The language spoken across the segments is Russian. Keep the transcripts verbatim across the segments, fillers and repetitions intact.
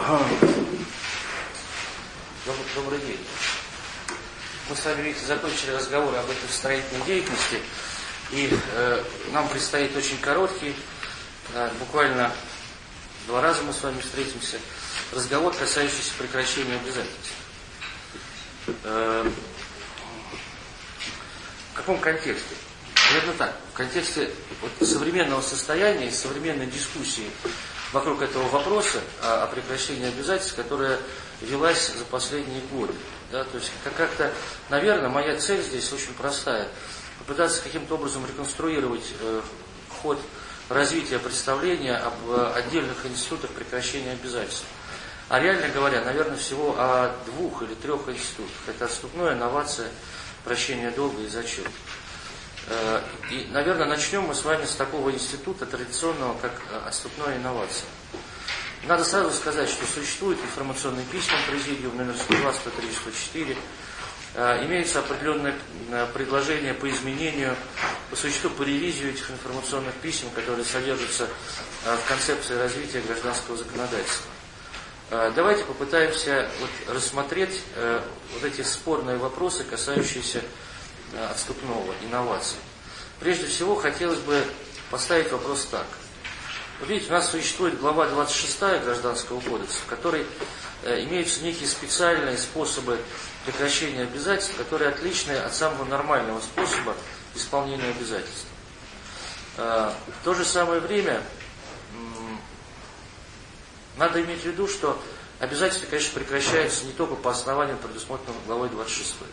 Добрый день. Мы с вами, видите, закончили разговор об этой строительной деятельности, и э, нам предстоит очень короткий, э, буквально два раза мы с вами встретимся, разговор, касающийся прекращения обязательств. Э, в каком контексте? Наверное, так. В контексте вот современного состояния и современной дискуссии вокруг этого вопроса о, о прекращении обязательств, которая велась за последние годы. Да, то есть как-то, наверное, моя цель здесь очень простая. Попытаться каким-то образом реконструировать э, ход развития представления об э, отдельных институтах прекращения обязательств. А реально говоря, наверное, всего о двух или трех институтах. Это отступное, новация, прощение долга и зачет. Э, и, наверное, начнем мы с вами с такого института традиционного, как отступная инновация. Надо сразу сказать, что существует информационный письма Президиум номер сто два, сто три, сто четыре. Э, имеется определенное предложение по изменению, по существу по ревизию этих информационных писем, которые содержатся э, в концепции развития гражданского законодательства. Э, давайте попытаемся вот рассмотреть э, вот эти спорные вопросы, касающиеся э, отступного, инноваций. Прежде всего, хотелось бы поставить вопрос так. Вы видите, у нас существует глава двадцать шестая Гражданского кодекса, в которой э, имеются некие специальные способы прекращения обязательств, которые отличны от самого нормального способа исполнения обязательств. Э, в то же самое время м- надо иметь в виду, что обязательства, конечно, прекращаются не только по основаниям, предусмотренным главой двадцать шестой.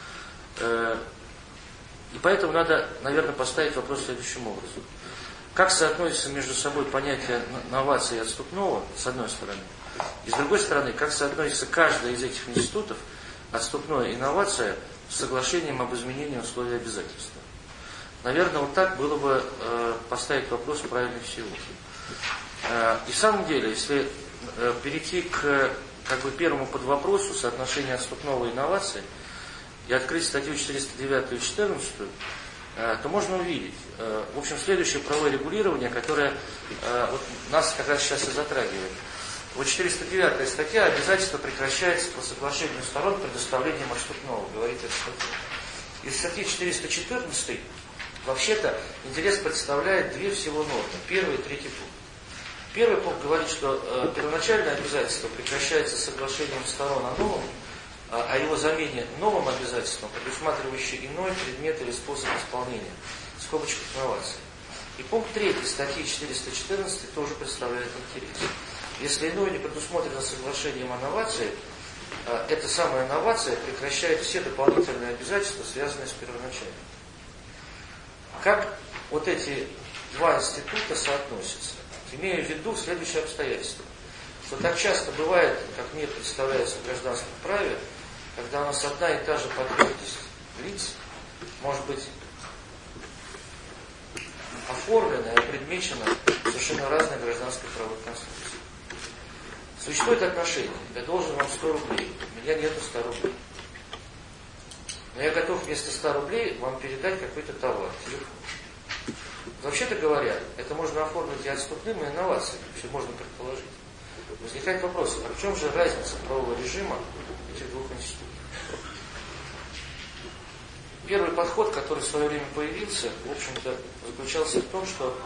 Э, и поэтому надо, наверное, поставить вопрос следующим образом. Как соотносятся между собой понятия новации и отступного, с одной стороны, и с другой стороны, как соотносится каждая из этих институтов, отступное и инновация, с соглашением об изменении условий обязательства. Наверное, вот так было бы э, поставить вопрос правильнее всего. Э, и в самом деле, если э, перейти к как бы, первому подвопросу соотношения отступного и инновации, и открыть статью четыреста девятую и четырнадцатую, то можно увидеть, в общем, следующее правовое регулирование, которое вот, нас как раз сейчас и затрагивает. Вот четыреста девятая статья «Обязательство прекращается по соглашению сторон предоставлением отступного», говорит эта статья. Из статьи четыреста четырнадцатой вообще-то интерес представляет две всего нормы, первый и третий пункт. Первый пункт говорит, что первоначальное обязательство прекращается соглашением сторон о новом, о его замене новым обязательством, предусматривающим иной предмет или способ исполнения, в скобочках инноваций. И пункт третий статьи четыреста четырнадцать тоже представляет интерес. Если иное не предусмотрено соглашением о новации, эта самая новация прекращает все дополнительные обязательства, связанные с первоначальным. Как вот эти два института соотносятся? Имея в виду следующее обстоятельство, что так часто бывает, как мне представляется в гражданском праве, когда у нас одна и та же потребность лиц может быть оформлена и предмечена совершенно разной гражданской правовой конструкцией. Существует отношение: я должен вам сто рублей, у меня нету ста рублей. Но я готов вместо ста рублей вам передать какой-то товар, телефон. Вообще-то говоря, это можно оформить и отступным, и инновацией, все можно предположить. Возникает вопрос, а в чем же разница правового режима этих двух институтов? Первый подход, который в свое время появился, в общем-то, заключался в том, что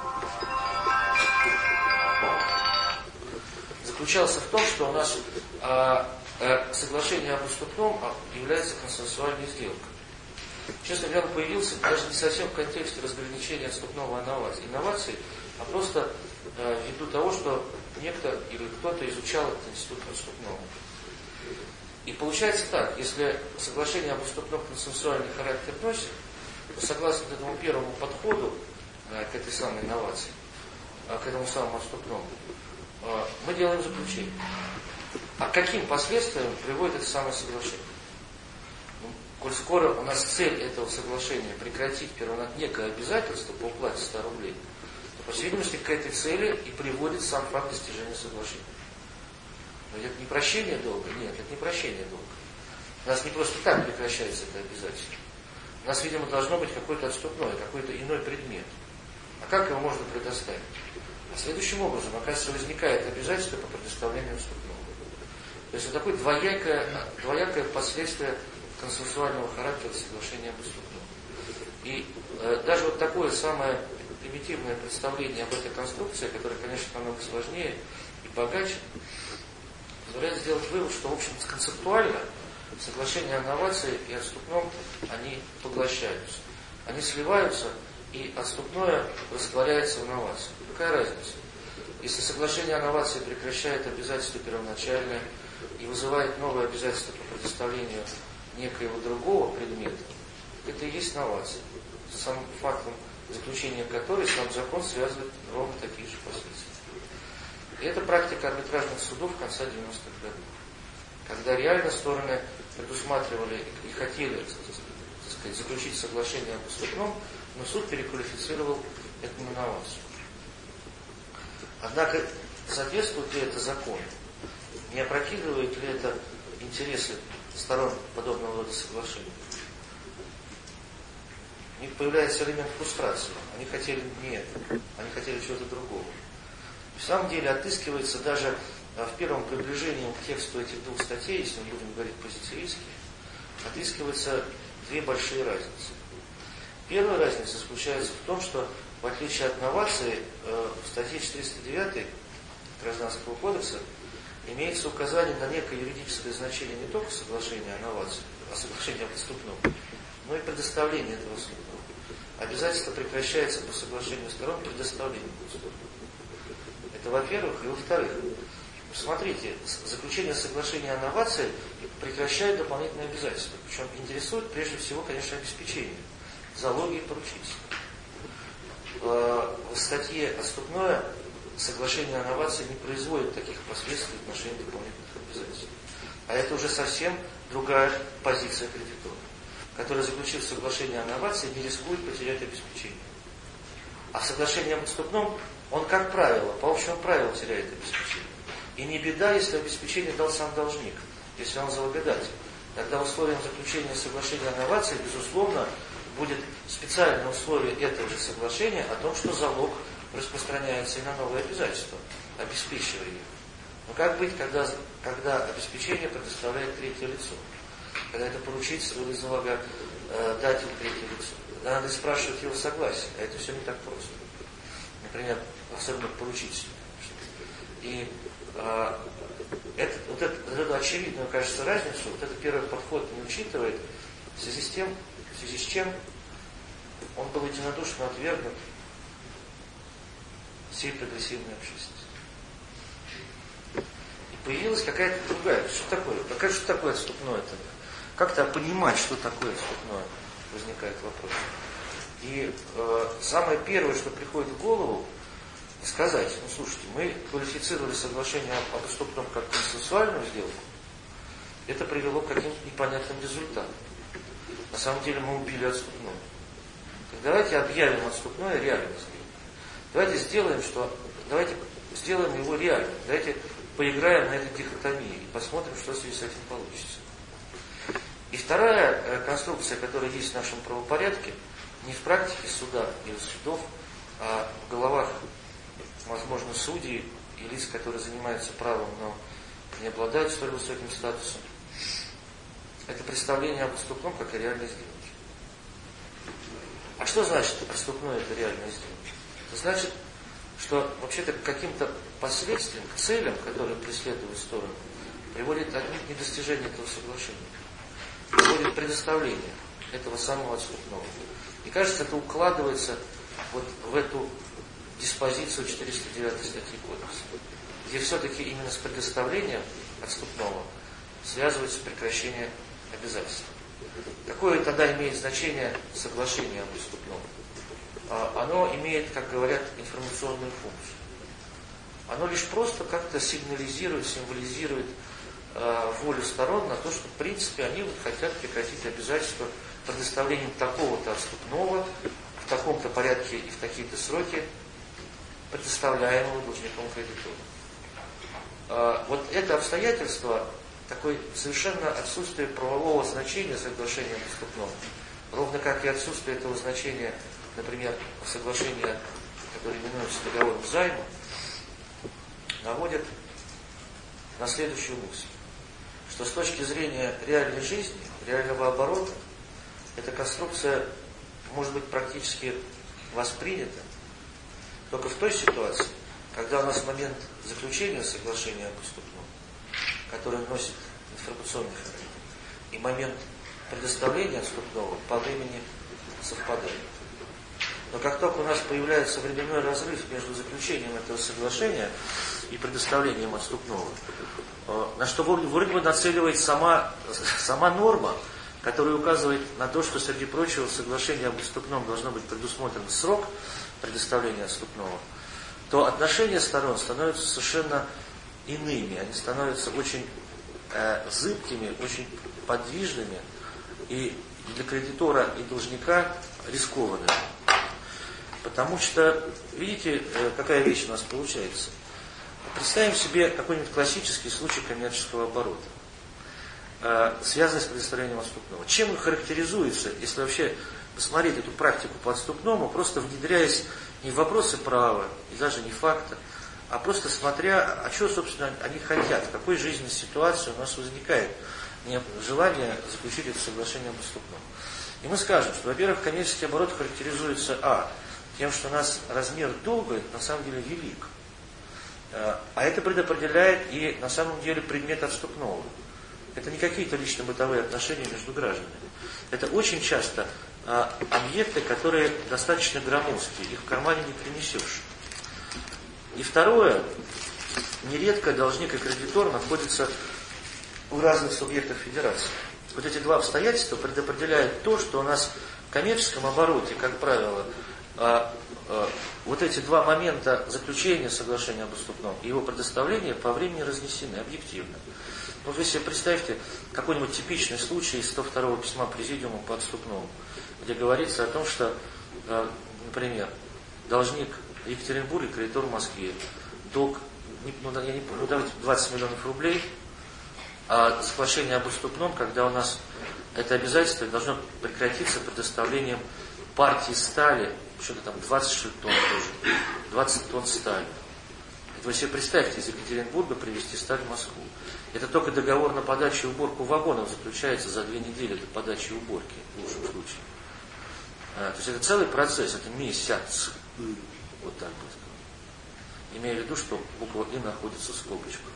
заключался в том, что у нас а, а, соглашение об отступном является консенсуальной сделкой. Честно говоря, он появился даже не совсем в контексте разграничения отступного инноваций, инноваций, а просто а, ввиду того, что некто или кто-то изучал этот институт отступного. И получается так, если соглашение об отступном консенсуальный характер носит, то согласно этому первому подходу э, к этой самой инновации, э, к этому самому отступному, э, мы делаем заключение. А к каким последствиям приводит это самое соглашение? Ну, коль скоро у нас цель этого соглашения прекратить первоначально некое обязательство по уплате ста рублей, то, по всей видимости, к этой цели и приводит сам факт достижения соглашения. Но это не прощение долга? Нет, это не прощение долга. У нас не просто так прекращается это обязательство. У нас, видимо, должно быть какое-то отступное, какой-то иной предмет. А как его можно предоставить? Следующим образом, оказывается, возникает обязательство по предоставлению отступного. То есть вот такое двоякое, двоякое последствие консенсуального характера соглашения об отступном. И э, даже вот такое самое примитивное представление об этой конструкции, которое, конечно, намного сложнее и богаче, позволяет сделать вывод, что, в общем, концептуально соглашения о новации и отступном, они поглощаются. Они сливаются, и отступное растворяется в новации. Какая разница? Если соглашение о новации прекращает обязательство первоначальное и вызывает новое обязательство по предоставлению некоего другого предмета, это и есть новация. С самым фактом заключения которой сам закон связывает ровно такие же последствия. И это практика арбитражных судов конца девяностых годов. Когда реально стороны предусматривали и хотели, так сказать, заключить соглашение об отступном, но суд переквалифицировал это на новацию. Однако, соответствует ли это закону? Не опрокидывает ли это интересы сторон подобного рода соглашений? У них появляется элемент фрустрации. Они хотели не это, они хотели чего-то другого. В самом деле отыскивается даже в первом приближении к тексту этих двух статей, если мы будем говорить позитивистски, отыскиваются две большие разницы. Первая разница заключается в том, что в отличие от новации, в статье четыреста девятой Гражданского кодекса имеется указание на некое юридическое значение не только соглашения о новации, а соглашения об отступном, но и предоставление этого отступного. Обязательство прекращается по соглашению сторон предоставлением отступного. Это во-первых. И во-вторых, смотрите, заключение соглашения о новации прекращает дополнительные обязательства. Причем интересует прежде всего, конечно, обеспечение, залоги и поручительства. В статье «Отступное» соглашение о новации не производит таких последствий в отношении дополнительных обязательств. А это уже совсем другая позиция кредитора, который, заключив соглашение о новации, не рискует потерять обеспечение. А соглашение об отступном, он, как правило, по общему правилу теряет обеспечение. И не беда, если обеспечение дал сам должник, если он залогодатель. Тогда условием заключения соглашения о новации, безусловно, будет специальное условие этого же соглашения о том, что залог распространяется и на новые обязательства, обеспечивая их. Но как быть, когда, когда обеспечение предоставляет третье лицо? Когда это поручительство или залагодатель третье лицо? Тогда надо спрашивать его согласие, а это все не так просто. Например, особенно поручительство. И а, это, вот, это, вот эту очевидную, кажется, разницу, вот этот первый подход не учитывает, в связи с тем, в связи с чем он был единодушно отвергнут всей прогрессивной общественности. И появилась какая-то другая. Что такое? Какая, что такое отступное тогда? Как-то понимать, что такое отступное, возникает вопрос. И э, самое первое, что приходит в голову, сказать: ну слушайте, мы квалифицировали соглашение об отступном как консенсуальную сделку, это привело к каким-то непонятным результатам. На самом деле мы убили отступное. Так давайте объявим отступное реальной сделкой. Давайте сделаем, что, давайте сделаем его реальным. Давайте поиграем на этой дихотомии и посмотрим, что в связи с этим получится. И вторая э, конструкция, которая есть в нашем правопорядке, не в практике суда или судов, а в головах, возможно, судей и лиц, которые занимаются правом, но не обладают столь высоким статусом, это представление об отступном как о реальной сделке. А что значит отступное это реальная сделка? Это значит, что вообще-то к каким-то последствиям, к целям, которые преследуют сторону, приводит отнюдь не достижение этого соглашения, приводит предоставление этого самого отступного. И кажется, это укладывается вот в эту диспозицию четыреста девятой статьи Кодекса, где все-таки именно с предоставлением отступного связывается прекращение обязательств. Какое тогда имеет значение соглашение об отступном? Оно имеет, как говорят, информационную функцию. Оно лишь просто как-то сигнализирует, символизирует э, волю сторон на то, что в принципе они вот хотят прекратить обязательства предоставлением такого-то отступного в таком-то порядке и в такие-то сроки, предоставляемого должником кредитору. Э, вот это обстоятельство, такое совершенно отсутствие правового значения соглашения об отступном, ровно как и отсутствие этого значения, например, соглашения, которое именуется договором займа, наводит на следующую мысль, что с точки зрения реальной жизни, реального оборота, эта конструкция может быть практически воспринята только в той ситуации, когда у нас момент заключения соглашения об уступном, который носит информационный характер, и момент предоставления отступного по времени совпадают. Но как только у нас появляется временной разрыв между заключением этого соглашения и предоставлением отступного, на что вроде бы нацеливает сама, сама норма, которая указывает на то, что, среди прочего, в соглашении об отступном должно быть предусмотрен срок предоставления отступного, то отношения сторон становятся совершенно иными. Они становятся очень э, зыбкими, очень подвижными и для кредитора и должника рискованными. Потому что, видите, э, какая вещь у нас получается. Представим себе какой-нибудь классический случай коммерческого оборота, э, связанный с предоставлением отступного. Чем он характеризуется, если вообще посмотреть эту практику по отступному, просто внедряясь не в вопросы права, и даже не факта, а просто смотря, а что, собственно, они хотят, в какой жизненной ситуации у нас возникает желание заключить это соглашение об отступном. И мы скажем, что, во-первых, коммерческий оборот характеризуется, а, тем, что у нас размер долга на самом деле велик. А это предопределяет и на самом деле предмет отступного. Это не какие-то лично-бытовые отношения между гражданами. Это очень часто а, объекты, которые достаточно громоздкие, их в кармане не принесешь. И второе, нередко должник и кредитор находятся в разных субъектах федерации. Вот эти два обстоятельства предопределяют то, что у нас в коммерческом обороте, как правило, а, а, вот эти два момента заключения соглашения об уступном и его предоставления по времени разнесены объективно. Вот вы себе представьте какой-нибудь типичный случай из сто второго письма Президиума по отступному, где говорится о том, что, например, должник в Екатеринбурге, кредитор в Москве, долг, ну, я не помню, давайте двадцать миллионов рублей, а соглашение об уступном, когда у нас это обязательство должно прекратиться предоставлением партии стали, что-то там двадцать тонн тоже, двадцать тонн стали. Это вы себе представьте, из Екатеринбурга привезти сталь в Москву. Это только договор на подачу и уборку вагонов заключается за две недели до подачи и уборки, в лучшем случае. А, то есть это целый процесс, это месяц. Вот так вот. Имея в виду, что буква «и» находится в скобочках.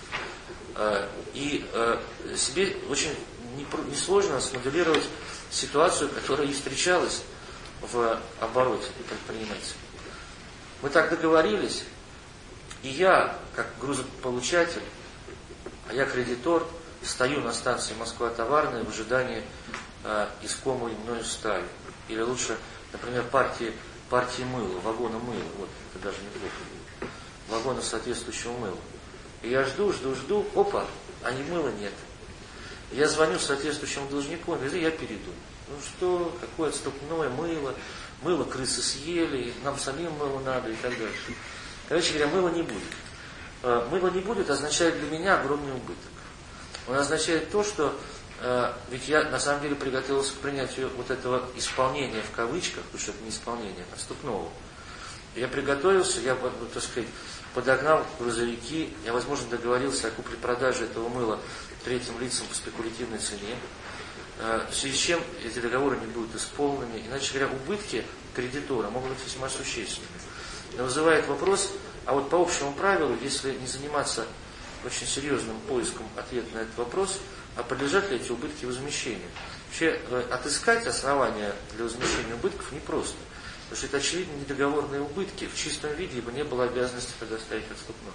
А, и а, себе очень несложно смоделировать ситуацию, которая и встречалась в обороте предпринимателя. Мы так договорились, и я, как грузополучатель, а я кредитор, стою на станции Москва-Товарная в ожидании э, искомой мною стали. Или лучше, например, партии, партии мыла, вагона мыла. Вот, это даже неплохо будет. Вагона соответствующего мыла. И я жду, жду, жду, опа, а ни мыла нет. Я звоню соответствующему должнику, он говорит, я перейду. Ну что, какое отступное мыло, мыло крысы съели, нам самим мыло надо и так дальше. Короче говоря, мыла не будет. Мыла не будет означает для меня огромный убыток. Он означает то, что э, ведь я на самом деле приготовился к принятию вот этого исполнения в кавычках, потому что это не исполнение, а отступного. Я приготовился, я, ну, так сказать, подогнал грузовики, я, возможно, договорился о купле-продаже этого мыла третьим лицам по спекулятивной цене, э, в связи с чем эти договоры не будут исполнены. Иначе говоря, убытки кредитора могут быть весьма существенными. Но вызывает вопрос, а вот по общему правилу, если не заниматься очень серьезным поиском ответа на этот вопрос, а подлежат ли эти убытки возмещению? Вообще, отыскать основания для возмещения убытков непросто. Потому что это, очевидно, недоговорные убытки. В чистом виде, ибо не было обязанности предоставить отступное.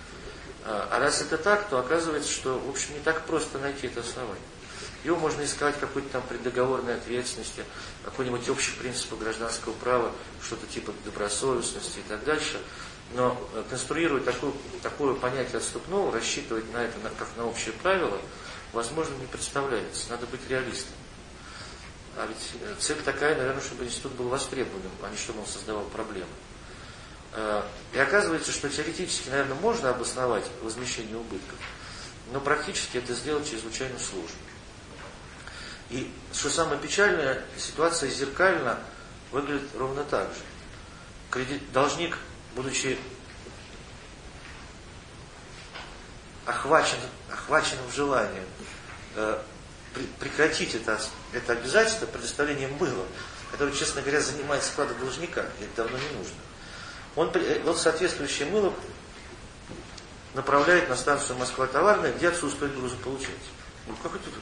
А раз это так, то оказывается, что, в общем, не так просто найти это основание. Его можно искать какой-то там преддоговорной ответственности, какой-нибудь общий принцип гражданского права, что-то типа добросовестности и так дальше. Но конструировать такое, такое понятие отступного, рассчитывать на это как на общее правило, возможно, не представляется. Надо быть реалистом. А ведь цель такая, наверное, чтобы институт был востребованным, а не чтобы он создавал проблемы. И оказывается, что теоретически, наверное, можно обосновать возмещение убытков, но практически это сделать чрезвычайно сложно. И, что самое печальное, ситуация зеркально выглядит ровно так же. Кредит, должник, будучи охвачен, охваченным желанием э, при, прекратить это, это обязательство предоставлением мыла, которое, честно говоря, занимает склады должника, это давно не нужно, он, он соответствующее мыло направляет на станцию Москва-Товарная, где отсутствует грузополучатель. Ну, как это?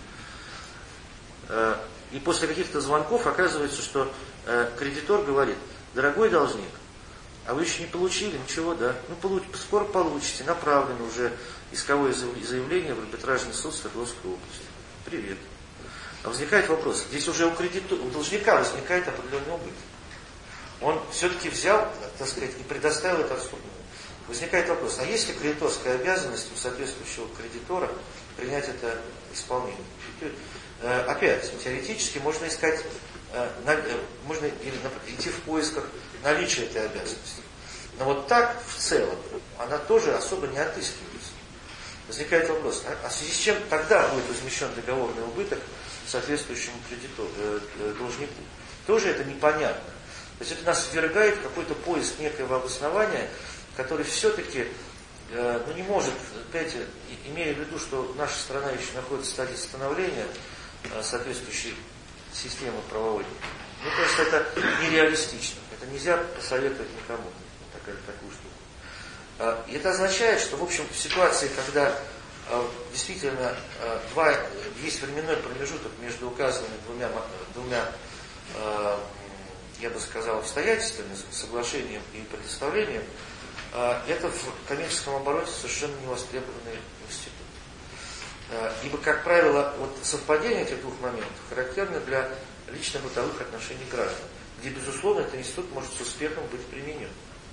Э, и после каких-то звонков оказывается, что э, кредитор говорит: дорогой должник, а вы еще не получили? Ничего, да. Ну, получ, скоро получите. Направлено уже исковое заявление в арбитражный суд Свердловской области. Привет. А возникает вопрос. Здесь уже у кредитора, у должника возникает определенный убыток. Он все-таки взял, так сказать, и предоставил это отступное. Возникает вопрос, а есть ли кредиторская обязанность у соответствующего кредитора принять это исполнение? Э, опять, теоретически можно искать, э, на, э, можно идти в поисках наличия этой обязанности. Но вот так, в целом, она тоже особо не отыскивается. Возникает вопрос, а, а в связи с чем тогда будет возмещен договорный убыток соответствующему кредитору, э, э, должнику? Тоже это непонятно. То есть это нас ввергает в какой-то поиск некоего обоснования, который все-таки э, ну, не может, опять, имея в виду, что наша страна еще находится в стадии становления э, соответствующей системы правовой. Мне кажется, это нереалистично. Это нельзя посоветовать никому, такая, такую штуку. Э, и это означает, что, в общем, в ситуации, когда э, действительно э, два, есть временной промежуток между указанными двумя, двумя э, я бы сказал, обстоятельствами, соглашением и предоставлением, это в коммерческом обороте совершенно невостребованный институт. Ибо, как правило, вот совпадение этих двух моментов характерно для лично-бытовых отношений граждан, где, безусловно, этот институт может с успехом быть применен.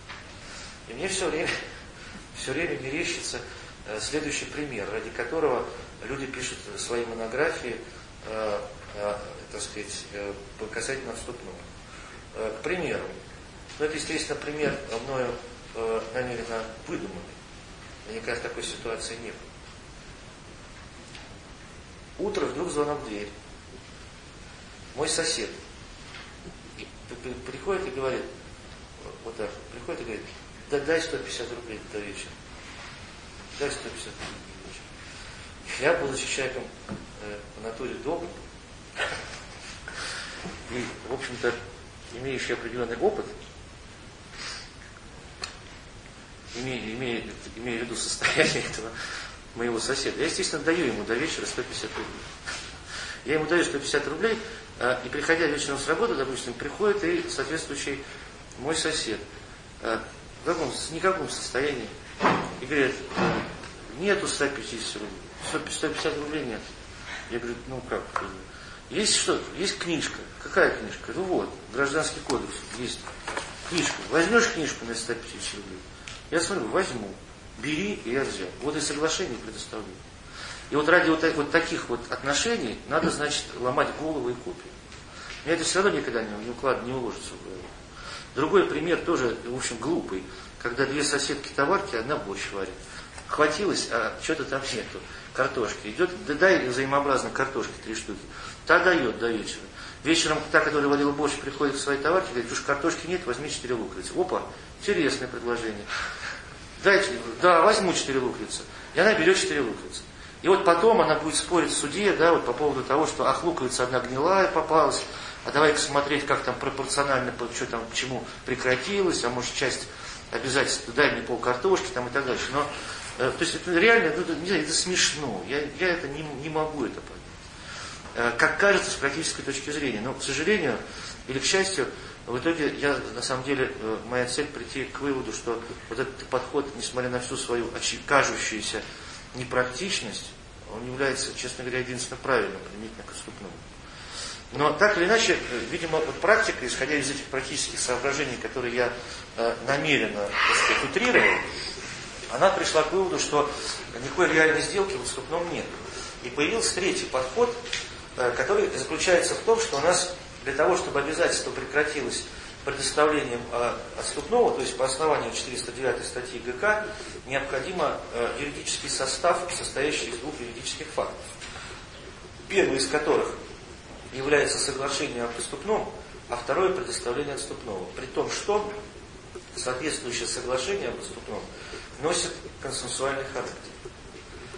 И мне все время, все время мерещится следующий пример, ради которого люди пишут свои монографии, так сказать, касательно отступного. К примеру, ну это, естественно, пример мною э, намеренно выдуманный. Никогда в такой ситуации не было. Утро, вдруг звонок в дверь. Мой сосед приходит и говорит, вот так, приходит и говорит: да дай сто пятьдесят рублей до вечера. Дай сто пятьдесят рублей до вечера. Я, будучи человеком э, по натуре добрым, и, в общем-то, имеющий определенный опыт, имея, имея, имея в виду состояние этого моего соседа, я, естественно, даю ему до вечера сто пятьдесят рублей. Я ему даю сто пятьдесят рублей, и, приходя вечером с работы, допустим, приходит и соответствующий мой сосед, в каком, в никаком состоянии, и говорит: нету ста пятидесяти рублей, сто пятьдесят рублей нет. Я говорю: ну как? Есть что? Есть книжка. Какая книжка? Ну вот, Гражданский кодекс есть. Книжка. Возьмешь книжку на сто пятьдесят рублей? Я смотрю, возьму. Бери, и я взял. Вот и соглашение предоставлю. И вот ради вот, вот таких вот отношений надо, значит, ломать голову и копии. Мне это все равно никогда не, не, уклад, не уложится в голову. Другой пример тоже, в общем, глупый. Когда две соседки-товарки, одна борщ варит. Хватилось, а что-то там нету. Картошки. Идет, да дай взаимообразно картошки три штуки. Та дает до вечера. Вечером та, которая варила борщ, приходит к своей товарке, говорит: уж картошки нет, возьми четыре луковицы. Опа, интересное предложение. Дайте, да, возьму четыре луковицы. И она берет четыре луковицы. И вот потом она будет спорить в суде, да, вот по поводу того, что ах, луковица одна гнилая попалась, а давай-ка смотреть, как там пропорционально, что там, к чему прекратилось, а может часть обязательств, дай мне пол картошки там и так дальше. Но, э, то есть это реально, ну, не знаю, это смешно. Я, я это не, не могу это понять. Как кажется, с практической точки зрения. Но, к сожалению, или к счастью, в итоге я, на самом деле, моя цель прийти к выводу, что вот этот подход, несмотря на всю свою кажущуюся непрактичность, он является, честно говоря, единственно правильным, применительно к отступному. Но так или иначе, видимо, вот практика, исходя из этих практических соображений, которые я э, намеренно, так сказать, утрировал, она пришла к выводу, что никакой реальной сделки в отступном нет. И появился третий подход, который заключается в том, что у нас для того, чтобы обязательство прекратилось предоставлением э, отступного, то есть по основанию четыреста девятой статьи ГК, необходимо э, юридический состав, состоящий из двух юридических фактов. Первый из которых является соглашение об отступном, а второе предоставление отступного. При том, что соответствующее соглашение об отступном носит консенсуальный характер.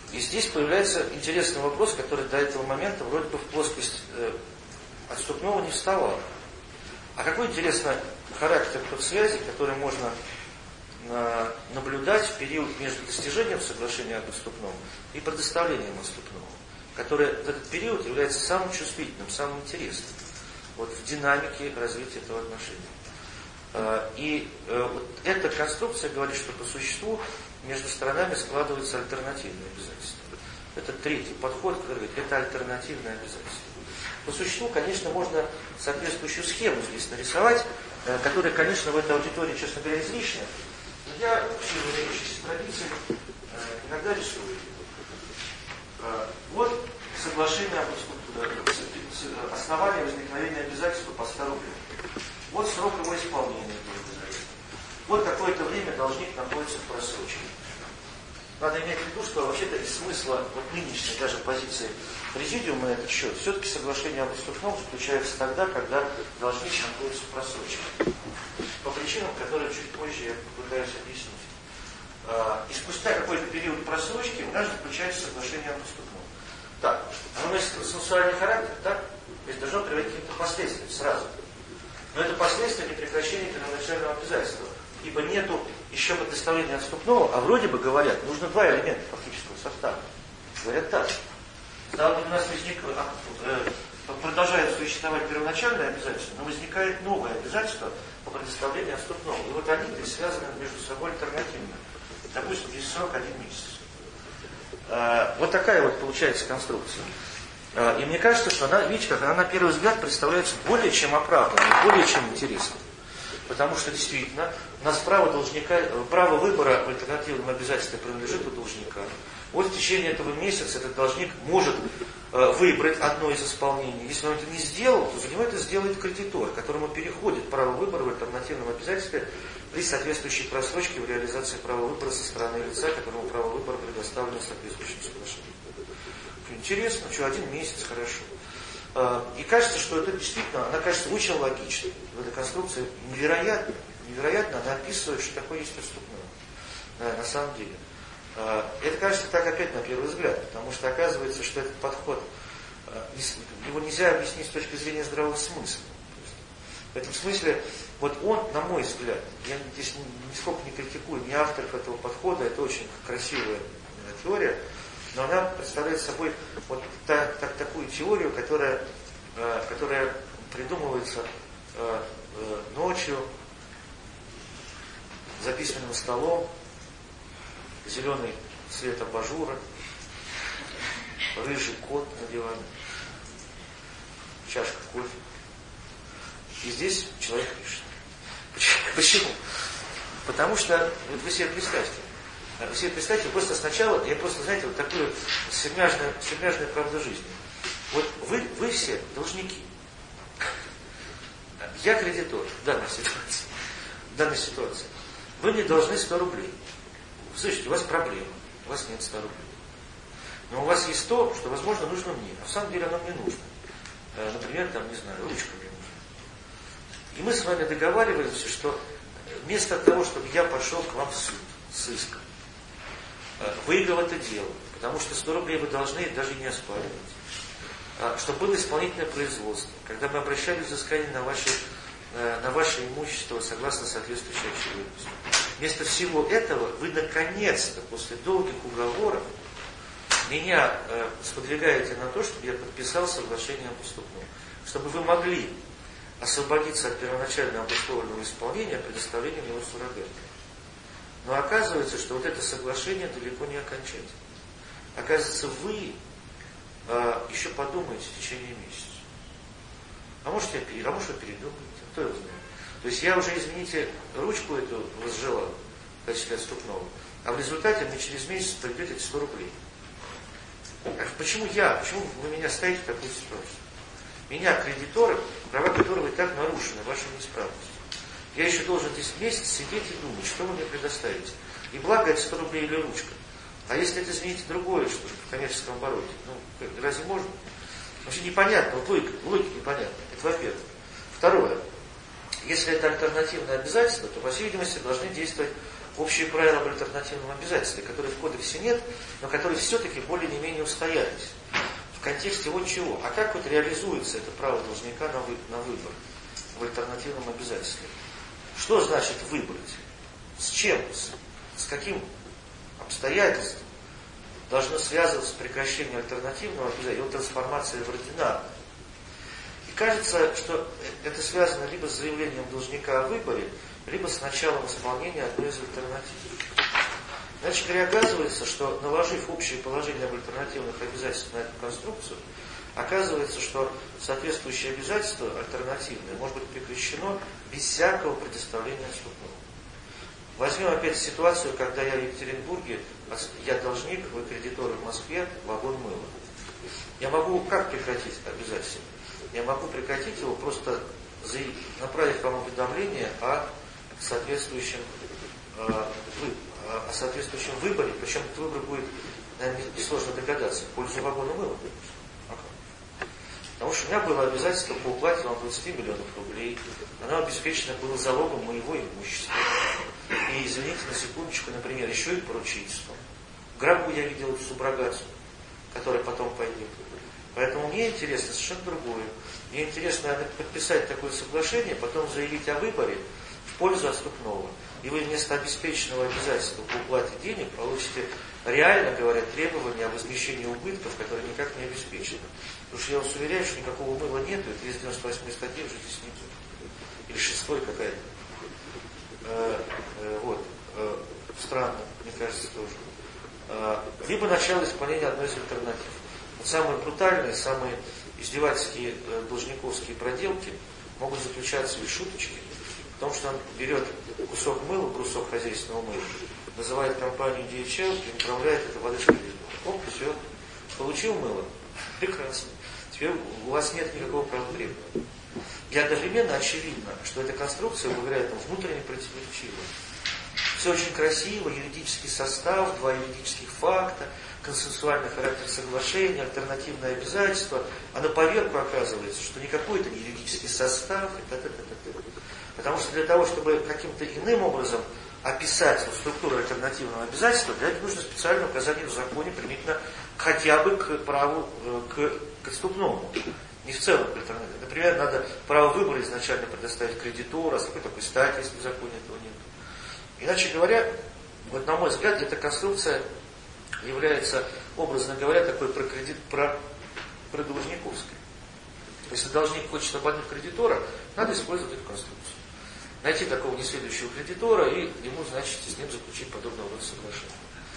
И здесь появляется интересный вопрос, который до этого момента вроде бы в плоскость э, отступного не вставал. А какой, интересно, характер той связи, который можно э, наблюдать в период между достижением соглашения об отступном и предоставлением отступного, который в этот период является самым чувствительным, самым интересным вот, в динамике развития этого отношения. Э, и э, вот эта конструкция говорит, что по существу между сторонами складываются альтернативные обязательства. Это третий подход, который говорит, это альтернативное обязательство. По существу, конечно, можно соответствующую схему здесь нарисовать, которая, конечно, в этой аудитории, честно говоря, излишняя. Но я, в силу имеющейся традиции, иногда рисую. Вот соглашение об основании возникновения обязательства по ста рублей. Вот срок его исполнения этого обязательства. Вот какое-то время должник находится в просрочке. Надо иметь в виду, что вообще-то из смысла вот нынешней даже позиции президиума на этот счет, все-таки соглашение об отступном заключается тогда, когда должник находится в просрочке. По причинам, которые чуть позже я попытаюсь объяснить. И спустя какой-то период просрочки у нас заключается соглашение об отступном. Так, оно носит консенсуальный характер, так? То есть должно приводить к каким-то последствиям сразу. Но это последствия не прекращения первоначального обязательства. Ибо нету еще предоставления отступного, а вроде бы говорят, нужно два элемента фактического состава. Говорят так. Стало быть, у нас возникает, э, продолжает существовать первоначальное обязательство, но возникает новое обязательство по предоставлению отступного. И вот они то есть, связаны между собой альтернативно. Допустим, здесь срок один месяц. Э, вот такая вот получается конструкция. Э, и мне кажется, что она, видите, как она на первый взгляд представляется более чем оправданной, более чем интересной. Потому что действительно у нас право должника, право выбора в альтернативном обязательстве принадлежит у должника. Вот в течение этого месяца этот должник может э, выбрать одно из исполнений. Если он это не сделал, то за него это сделает кредитор, которому переходит право выбора в альтернативном обязательстве при соответствующей просрочке в реализации права выбора со стороны лица, которому право выбора предоставлено соответствующим соглашением. Интересно, что один месяц, хорошо. И кажется, что это действительно, она кажется очень логичной. В этой конструкции невероятно, невероятно она описывает, что такое есть отступное. Да, на самом деле. Это кажется так опять на первый взгляд, потому что оказывается, что этот подход, его нельзя объяснить с точки зрения здравого смысла. В этом смысле, вот он, на мой взгляд, я здесь нисколько не критикую ни авторов этого подхода, это очень красивая теория, но она представляет собой вот та, та, такую теорию, которая, э, которая придумывается э, э, ночью за письменным столом, зеленый свет абажура, рыжий кот на диване, чашка кофе. И здесь человек пишет. Почему? Потому что, вот вы себе представьте, вы себе представьте, просто сначала, я просто, знаете, вот такую сермяжную, сермяжную правду жизни. Вот вы, вы все должники. Я кредитор в данной ситуации. В данной ситуации. Вы мне должны сто рублей. Слышите, у вас проблема. У вас нет ста рублей. Но у вас есть то, что, возможно, нужно мне. А в самом деле оно мне нужно. Например, там, не знаю, ручка мне нужна. И мы с вами договариваемся, что вместо того, чтобы я пошел к вам в суд с иском, выиграл это дело, потому что сто рублей вы должны даже не оспаривать. Чтобы было исполнительное производство, когда мы обращали взыскание на ваше, на ваше имущество согласно соответствующей очевидности. Вместо всего этого вы наконец-то после долгих уговоров меня э, сподвигаете на то, чтобы я подписал соглашение об уступном, чтобы вы могли освободиться от первоначально обусловленного исполнения предоставлением его суррогата. Но оказывается, что вот это соглашение далеко не окончательно. Оказывается, вы э, еще подумаете в течение месяца. А может, я перед, а может, вы передумаете, кто его знает. То есть я уже, извините, ручку эту возжелал в качестве отступного, а в результате мне через месяц придет эти сто рублей. А почему я? Почему вы меня ставите в такую ситуацию? Меня, кредитора, права которого и так нарушены вашей неисправностью. Я еще должен здесь месяц сидеть и думать, что вы мне предоставите. И благо это сто рублей или ручка. А если это, извините, другое, что в коммерческом обороте, ну, разве можно? Вообще непонятно, вот логика, логика непонятна. Это во-первых. Второе. Если это альтернативное обязательство, то, по всей видимости, должны действовать общие правила об альтернативном обязательстве, которые в кодексе нет, но которые все-таки более не менее устоялись. В контексте вот чего. А как вот реализуется это право должника на, вы, на выбор в альтернативном обязательстве? Что значит выбрать? С чем? С, с каким обстоятельством должно связываться прекращение альтернативного обязательства, его трансформация в ординарное? И кажется, что это связано либо с заявлением должника о выборе, либо с началом исполнения одной из альтернатив. Иначе говоря, оказывается, что наложив общее положение об альтернативных обязательствах на эту конструкцию, оказывается, что соответствующее обязательство альтернативное может быть прекращено без всякого предоставления отступного. Возьмем опять ситуацию, когда я в Екатеринбурге, я должник, вы кредиторы в Москве, вагон мыла. Я могу как прекратить обязательство? Я могу прекратить его, просто направив вам уведомление о соответствующем, э, вы, о соответствующем выборе, причем этот выбор будет, наверное, несложно догадаться, в пользу вагона мыла. Потому что у меня было обязательство по уплате вам двадцати миллионов рублей. Оно обеспечено было залогом моего имущества. И, извините, на секундочку, например, еще и поручительством. В гробу я видел эту суброгацию, которая потом пойдет. Поэтому мне интересно совершенно другое. Мне интересно подписать такое соглашение, потом заявить о выборе в пользу отступного. И вы вместо обеспеченного обязательства по уплате денег получите, реально говоря, требования о возмещении убытков, которые никак не обеспечены. Потому что я вас уверяю, что никакого мыла нету, и триста девяносто восьмой статьи уже здесь не будет. Или шестой какая-то. Э, э, вот. Э, странно, мне кажется, тоже. Э, либо начало исполнения одной из альтернатив. Вот самые брутальные, самые издевательские э, должниковские проделки могут заключаться в шуточке. В том, что он берет кусок мыла, брусок хозяйственного мыла, называет компанию ди эйч эл и направляет это в водочку. Оп, все. Получил мыло? Прекрасно. Теперь у вас нет никакого права требования. И одновременно очевидно, что эта конструкция выиграет внутренне противоречиво. Все очень красиво, юридический состав, два юридических факта, консенсуальный характер соглашения, альтернативное обязательство. А на поверку оказывается, что никакой это не юридический состав. И т.т.т.т. Потому что для того, чтобы каким-то иным образом описать структуру альтернативного обязательства, для этого нужно специальное указание в законе применительно хотя бы к праву, к, к отступному. Не в целом к альтернативному. Например, надо право выбора изначально предоставить кредитору, а с какой такой стати, если в законе этого нет. Иначе говоря, вот на мой взгляд, эта конструкция является, образно говоря, такой про кредит, про, про должниковской. Если должник хочет обмануть кредитора, надо использовать эту конструкцию. Найти такого несведущего кредитора и ему, значит, с ним заключить подобного рода соглашение.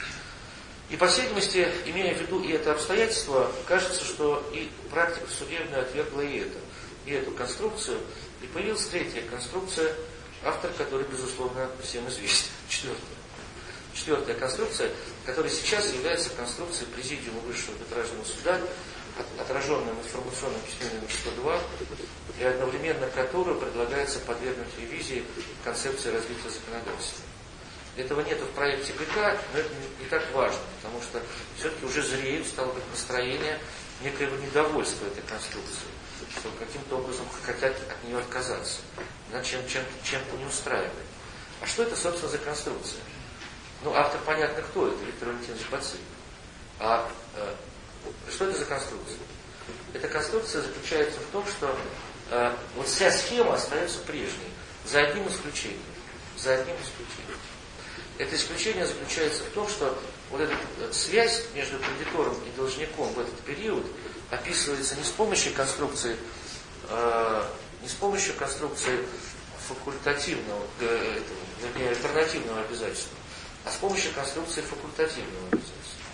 И по всей видимости, имея в виду и это обстоятельство, кажется, что и практика судебная отвергла и это, и эту конструкцию, и появилась третья конструкция, автор которой, безусловно, всем известен. Четвертая. Четвертая конструкция, которая сейчас является конструкцией Президиума Высшего арбитражного суда, отраженным информационным письмом номер сто два, и одновременно которую предлагается подвергнуть ревизии концепции развития законодательства. Этого нет в проекте ГК, но это не, не так важно, потому что все-таки уже зреет, стало быть, настроение некоего недовольства этой конструкции, что каким-то образом хотят от нее отказаться, иначе чем, чем, чем-то не устраивает. А что это, собственно, за конструкция? Ну, автор, понятно, кто это, Виктор Валентинович Бацик. А э, что это за конструкция? Эта конструкция заключается в том, что э, вот вся схема остается прежней, за одним исключением. За одним исключением. Это исключение заключается в том, что вот эта э, связь между кредитором и должником в этот период описывается не с помощью конструкции, э, не с помощью конструкции факультативного, э, этого, вернее, альтернативного обязательства, а с помощью конструкции факультативного обязательства.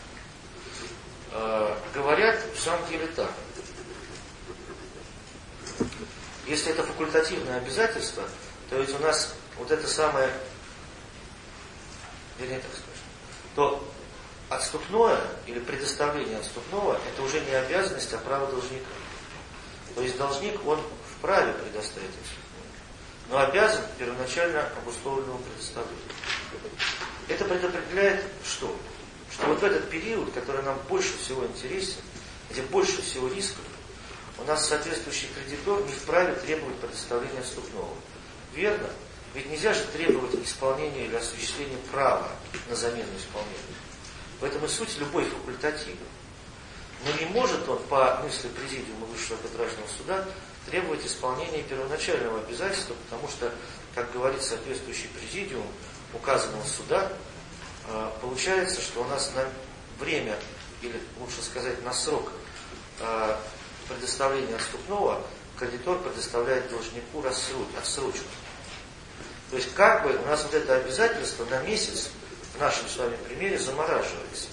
Э, говорят, в самом деле так. Если это факультативное обязательство, то ведь у нас вот это самое, вернее так скажем, то отступное или предоставление отступного это уже не обязанность, а право должника. То есть должник, он вправе предоставить отступное, но обязан первоначально обусловленному предоставлению. Это предопределяет что? Что вот в этот период, который нам больше всего интересен, где больше всего рисков, у нас соответствующий кредитор не вправе требовать предоставления отступного. Верно? Ведь нельзя же требовать исполнения или осуществления права на замену исполнения. В этом и суть любой факультативы. Но не может он, по мысли Президиума Высшего арбитражного суда, требовать исполнения первоначального обязательства, потому что, как говорит соответствующий Президиум указанного суда, получается, что у нас на время, или лучше сказать на срок предоставления отступного, кредитор предоставляет должнику отсрочку. То есть как бы у нас вот это обязательство на месяц в нашем с вами примере замораживается.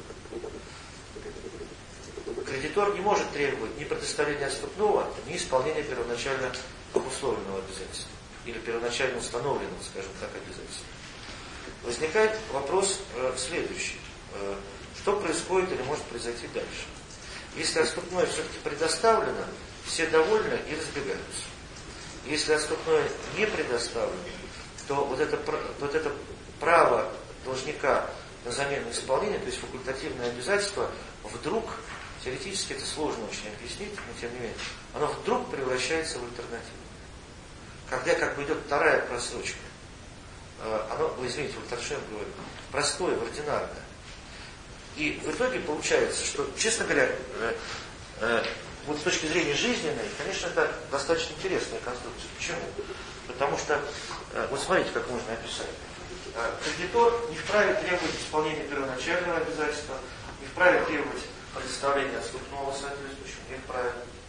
Кредитор не может требовать ни предоставления отступного, ни исполнения первоначально обусловленного обязательства. Или первоначально установленного, скажем так, обязательства. Возникает вопрос э, следующий. Э, что происходит или может произойти дальше? Если отступное все-таки предоставлено, все довольны и разбегаются. Если отступное не предоставлено, то вот это, вот это право должника на замену исполнения, то есть факультативное обязательство, вдруг, теоретически это сложно очень объяснить, но тем не менее, оно вдруг превращается в альтернативу. Когда как бы идет вторая просрочка, оно, вы извините, Вольтершем говорит, простое, ординарное. И в итоге получается, что, честно говоря, э, э, вот с точки зрения жизненной, конечно, это достаточно интересная конструкция. Почему? Потому что, э, вот смотрите, как можно описать. Э, кредитор не вправе требовать исполнения первоначального обязательства, не вправе требовать предоставления отступного соответствующего, не вправе.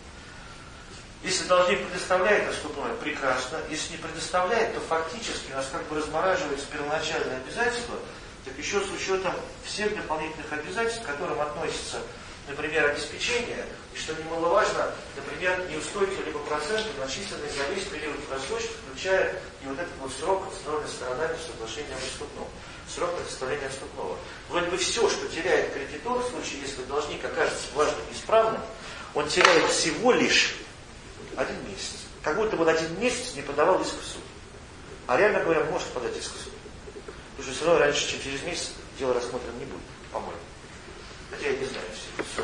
Если должник предоставляет отступное, прекрасно. Если не предоставляет, то фактически у нас как бы размораживается первоначальное обязательство, так еще с учетом всех дополнительных обязательств, к которым относятся, например, обеспечение, и, что немаловажно, например, неустойки либо проценты, начисленные за весь период просрочки, включая и вот этот вот срок, установленный сторонами в соглашении об отступном. Срок предоставления отступного. Вроде бы все, что теряет кредитор, в случае, если должник окажется влажным и исправным, он теряет всего лишь один месяц. Как будто бы он один месяц не подавал иск в суд. А реально говоря, он может подать иск в суд. Потому что все равно раньше, чем через месяц, дело рассмотрено не будет, по-моему. Хотя я не знаю, все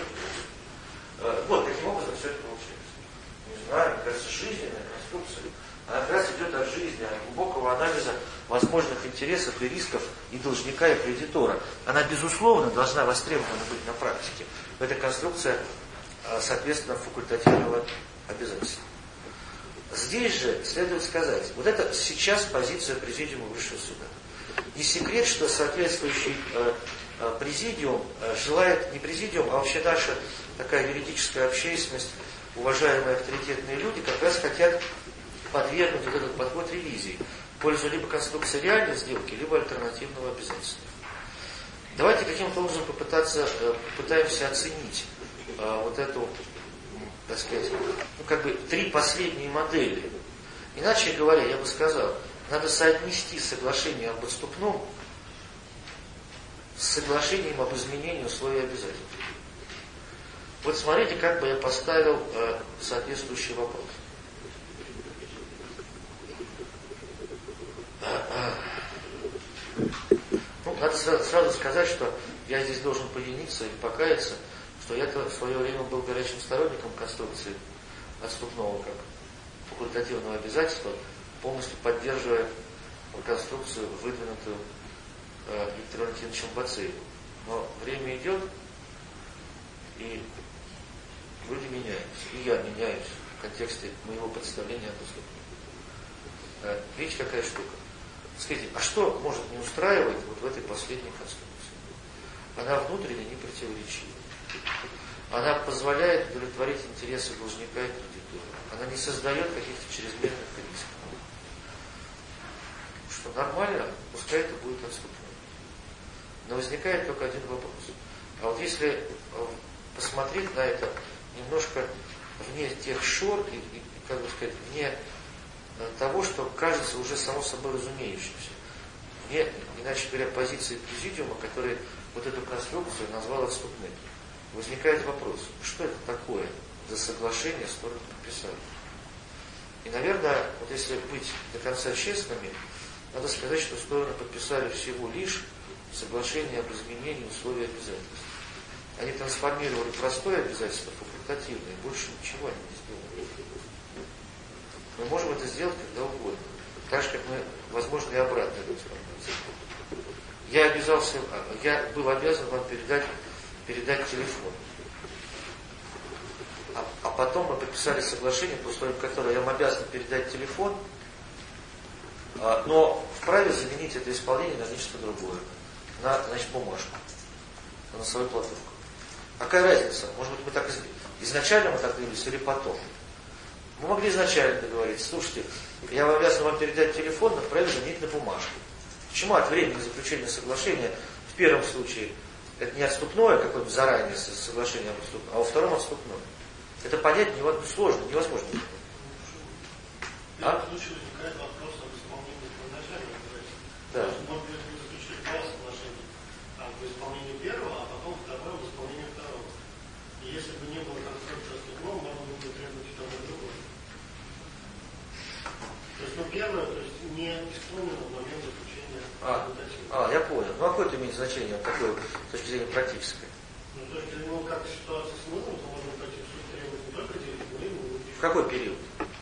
это Вот, таким образом все это получается. Не знаю, мне кажется, жизненная конструкция. Она как раз идет от жизни, от глубокого анализа возможных интересов и рисков и должника, и кредитора. Она, безусловно, должна востребована быть на практике. Эта конструкция, соответственно, факультативного обязательства. Здесь же следует сказать, вот это сейчас позиция Президиума Высшего суда. Не секрет, что соответствующий э, э, Президиум э, желает, не Президиум, а вообще наша такая юридическая общественность, уважаемые авторитетные люди, как раз хотят подвергнуть вот этот подход ревизии в пользу либо конструкции реальной сделки, либо альтернативного обязательства. Давайте каким-то образом попытаться, э, попытаемся оценить э, вот эту, так сказать, ну как бы три последние модели. Иначе говоря, я бы сказал, надо соотнести соглашение об отступном с соглашением об изменении условий обязательств. Вот смотрите, как бы я поставил э, соответствующий вопрос. Ну, надо сразу сказать, что я здесь должен повиниться или покаяться, что я-то в свое время был горячим сторонником конструкции отступного как факультативного обязательства, полностью поддерживая конструкцию, выдвинутую э, Виктором Валентиновичем Бацеевым. Но время идет, и люди меняются, и я меняюсь в контексте моего представления об отступном. Э, видите, какая штука? Скажите, а что может не устраивать вот в этой последней конструкции? Она внутренне не противоречива. Она позволяет удовлетворить интересы должника и кредитора. Она не создает каких-то чрезмерных рисков. Что нормально, пускай это будет отступным. Но возникает только один вопрос. А вот если посмотреть на это немножко вне тех шор и, и как бы сказать, вне того, что кажется уже само собой разумеющимся. Вне, иначе говоря, позиции Президиума, который вот эту конструкцию назвал отступным. Возникает вопрос, что это такое за соглашение стороны подписали? И, наверное, вот если быть до конца честными, надо сказать, что стороны подписали всего лишь соглашение об изменении условий обязательств. Они трансформировали простое обязательство в факультативное, больше ничего они не сделали. Мы можем это сделать когда угодно. так же, как мы, возможно, и обратно это Я обязался, я был обязан вам передать, передать телефон. А, а потом мы подписали соглашение, по условиям которого я вам обязан передать телефон, а, но вправе заменить это исполнение на нечто другое, на, значит, бумажку, на носовую платформу. Какая разница? Может быть, мы так изначально мы так договорились или потом? Мы могли изначально договориться. Слушайте, я вам обязан вам передать телефон, но вправе заменить на бумажку. Почему от времени заключения соглашения в первом случае это не отступное, какое-нибудь заранее соглашение об отступном, а во втором отступное? Это понять невозможно, сложно, невозможно. В первом случае возникает вопрос об исполнении первоначального обязательства. Да. Может быть, мы заключили два соглашения об исполнении первого, а потом второе об исполнении второго. И если бы не было конструкции отступного, можно было бы требовать и того и другого. То есть, ну, первое, то есть не исполнено в момент заключения. А, а, я понял. Ну, а какое это имеет значение, вот такое, с точки зрения практической? Ну, то есть, ну, как ситуация с мылом, то можно пойти в суд требовать не только денег, но и мыло. В какой период?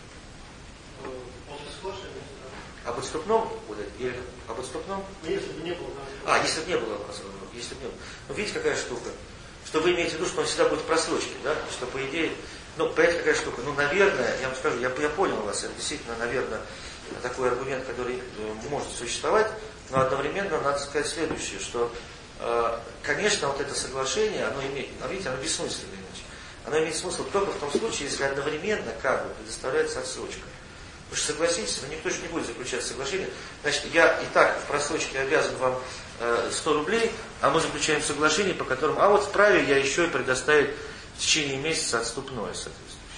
После соглашения. Об отступном? Или об отступном? Ну, если бы не было. А, если бы не было. Если бы не было. Ну, видите, какая штука? Что вы имеете в виду, что он всегда будет в просрочке, да? Что, по идее, ну, понимаете, какая штука? Ну, наверное, я вам скажу, я, я понял вас, это действительно, наверное, такой аргумент, который может существовать, но одновременно надо сказать следующее, что, э, конечно, вот это соглашение, оно имеет, видите, оно бессмысленно иначе. Оно имеет смысл только в том случае, если одновременно как бы предоставляется отсрочка. Потому что, согласитесь, ну, никто же не будет заключать соглашение. Значит, я и так в просрочке обязан вам э, сто рублей, а мы заключаем соглашение, по которому, а вот вправе я еще и предоставить в течение месяца отступное соответствующее.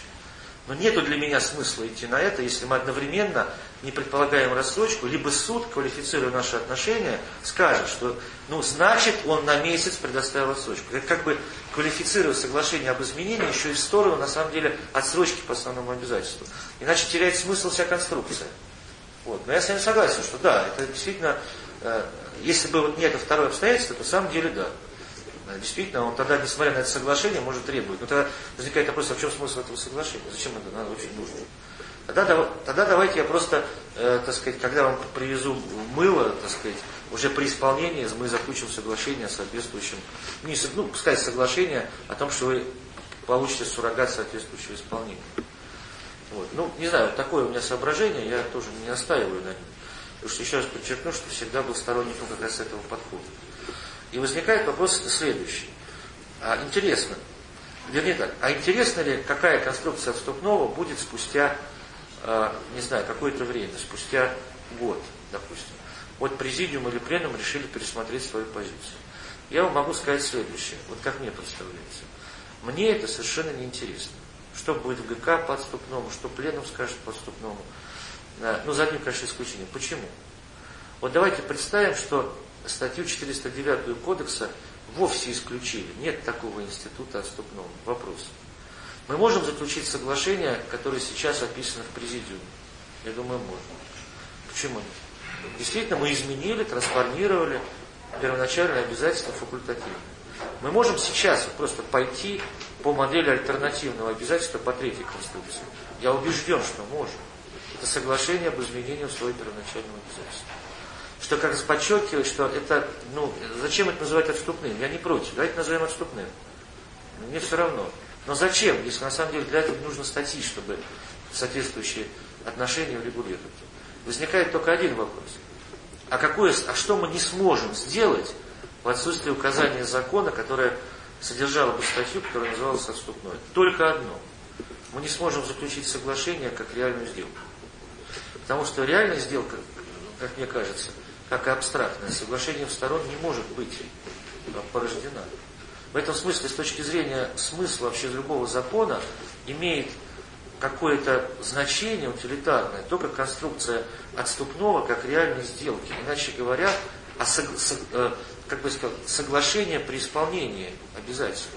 Но нету для меня смысла идти на это, если мы одновременно не предполагаем рассрочку, либо суд, квалифицируя наши отношения, скажет, что, ну, значит, он на месяц предоставил отсрочку. Это как бы квалифицируя соглашение об изменении еще и в сторону, на самом деле, отсрочки по основному обязательству. Иначе теряет смысл вся конструкция. Вот. Но я с вами согласен, что да, это действительно, э, если бы вот не это второе обстоятельство, то в самом деле да. Действительно, он тогда, несмотря на это соглашение, может требовать. Но тогда возникает вопрос, а в чем смысл этого соглашения? Зачем это надо вообще нужно? Тогда, тогда давайте я просто, э, так сказать, когда вам привезу мыло, так сказать, уже при исполнении мы заключим соглашение соответствующим, не, ну, сказать соглашение о том, что вы получите суррогат соответствующего исполнения. Вот. Ну, не знаю, такое у меня соображение, я тоже не настаиваю на нем. Потому что еще раз подчеркну, что всегда был сторонником как раз этого подхода. И возникает вопрос следующий. А интересно, вернее так, а интересно ли, какая конструкция отступного будет спустя, э, не знаю, какое-то время, спустя год, допустим. Вот президиум или пленум решили пересмотреть свою позицию. Я вам могу сказать следующее, вот как мне представляется. Мне это совершенно неинтересно. Что будет в ГК по отступному, что пленум скажет по отступному. Да, ну, за одним, конечно, исключением. Почему? Вот давайте представим, что статью четыреста девятую кодекса вовсе исключили. Нет такого института отступного. Вопрос. Мы можем заключить соглашение, которое сейчас описано в президиуме? Я думаю, можно. Почему нет? Действительно, мы изменили, трансформировали первоначальное обязательство факультативное. Мы можем сейчас просто пойти по модели альтернативного обязательства по третьей конструкции. Я убежден, что можем. Это соглашение об изменении условий первоначального обязательства. Что, как раз подчеркивает, что это, ну, зачем это называть отступным? Я не против, давайте назовем отступным. Мне все равно. Но зачем, если на самом деле для этого нужно статьи, чтобы соответствующие отношения урегулировать? Возникает только один вопрос. А, какое, а что мы не сможем сделать в отсутствии указания закона, которое содержало бы статью, которая называлась отступной? Только одно. Мы не сможем заключить соглашение как реальную сделку. Потому что реальная сделка, как мне кажется, как и абстрактное, соглашением сторон не может быть порождена. В этом смысле, с точки зрения смысла вообще любого закона, имеет какое-то значение утилитарное только конструкция отступного как реальной сделки. Иначе говоря, о сог, сог, э, как бы сказать, соглашение при исполнении обязательств.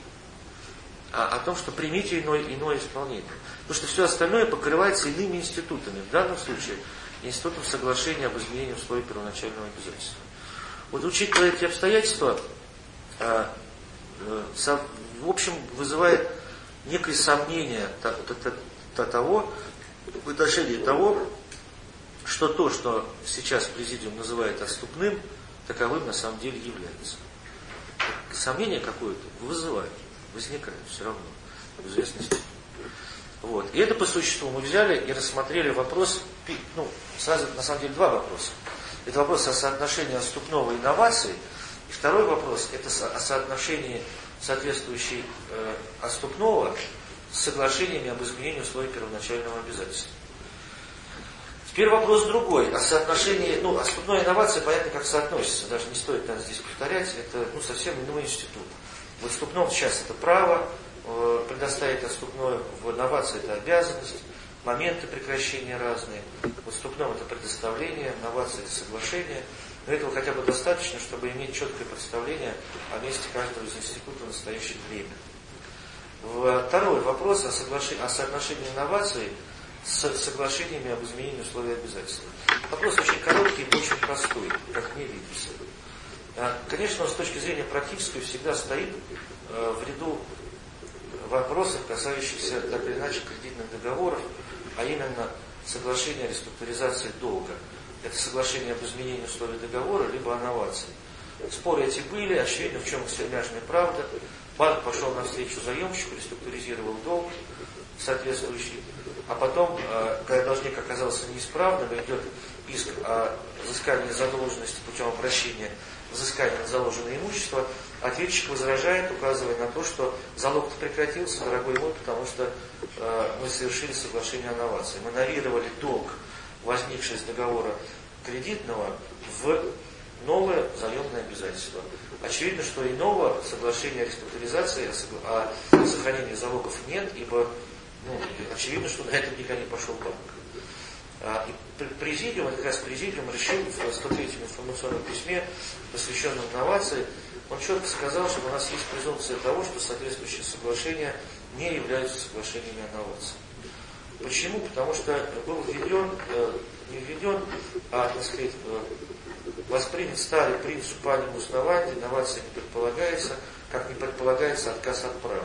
А о том, что примите иное, иное исполнение. Потому что все остальное покрывается иными институтами. В данном случае институтом соглашения об изменении условий первоначального обязательства. Вот учитывая эти обстоятельства, э, э, со, в общем, вызывает некое сомнение того, в отношении того, что то, что сейчас Президиум называет отступным, таковым на самом деле является. Сомнение какое-то вызывает, возникает все равно, в известной степени. Вот. И это по существу мы взяли и рассмотрели вопрос, ну, сразу, на самом деле два вопроса. Это вопрос о соотношении отступного и инноваций. И второй вопрос, это о соотношении соответствующей э, отступного с соглашениями об изменении условий первоначального обязательства. Теперь вопрос другой, о соотношении, ну, отступной и инновация, понятно, как соотносится, даже не стоит нас здесь повторять, это, ну, совсем иной институт. В отступном сейчас это право, э, предоставить отступное, в инновации это обязанность, моменты прекращения разные, в отступном это предоставление, в инновации это соглашение. Но этого хотя бы достаточно, чтобы иметь четкое представление о месте каждого из институтов в настоящее время. Второй вопрос о, соглашении, о соотношении инноваций с соглашениями об изменении условий обязательств. Вопрос очень короткий и очень простой, как мне видится. Конечно, он с точки зрения практической всегда стоит в ряду вопросов, касающихся так или иначе кредитных договоров, а именно соглашения о реструктуризации долга. Это соглашение об изменении условий договора, либо о новации. Споры эти были, очевидно, в чем сермяжная правда. Банк пошел навстречу заемщику, реструктуризировал долг соответствующий, а потом, когда должник оказался неисправным, идет иск о взыскании задолженности путем обращения взыскания на заложенное имущество, ответчик возражает, указывая на то, что залог прекратился, дорогой мой, потому что мы совершили соглашение о новации. Мы новировали долг, возникший из договора кредитного, в новое заемное обязательство. Очевидно, что иного соглашения о реструктуризации, о сохранении залогов нет, ибо ну, очевидно, что на это никогда не пошел банк. И президиум, как раз президиум решил в сто третьем информационном письме, посвященном инновации, он четко сказал, что у нас есть презумпция того, что соответствующие соглашения не являются соглашениями о инновации. Почему? Потому что был введен, э, не введен, а, так сказать, э, воспринят старый принцип анимус нованти, инновация не предполагается, как не предполагается отказ от права.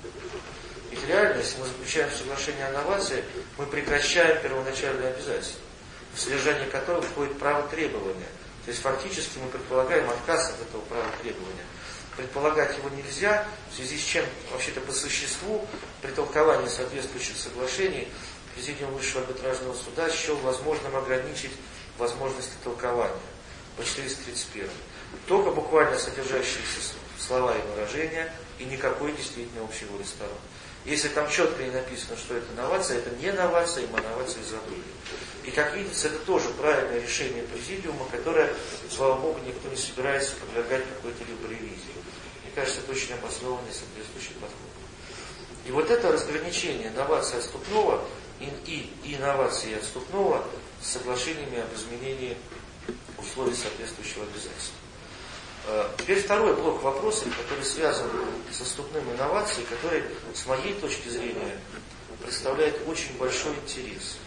Ведь реально, если мы заключаем соглашение о инновации, мы прекращаем первоначальное обязательство, в содержание которого входит право требования. То есть фактически мы предполагаем отказ от этого права требования. Предполагать его нельзя, в связи с чем, вообще-то по существу, при толковании соответствующих соглашений, Президиум Высшего арбитражного суда счел возможным ограничить возможности толкования по четыреста тридцать первому. Только буквально содержащиеся слова и выражения, и никакой действительно общей воли сторон. Если там четко не написано, что это новация, это не новация, и мы новации забыли. И как видится, это тоже правильное решение Президиума, которое, слава Богу, никто не собирается подвергать какой-то либо ревизии. Мне кажется, это очень обоснованный соответствующий подход. И вот это разграничение инновации отступного и, и, и инновации отступного с соглашениями об изменении условий соответствующего обязательства. Теперь второй блок вопросов, который связан с отступным инновацией, который, с моей точки зрения, представляет очень большой интерес.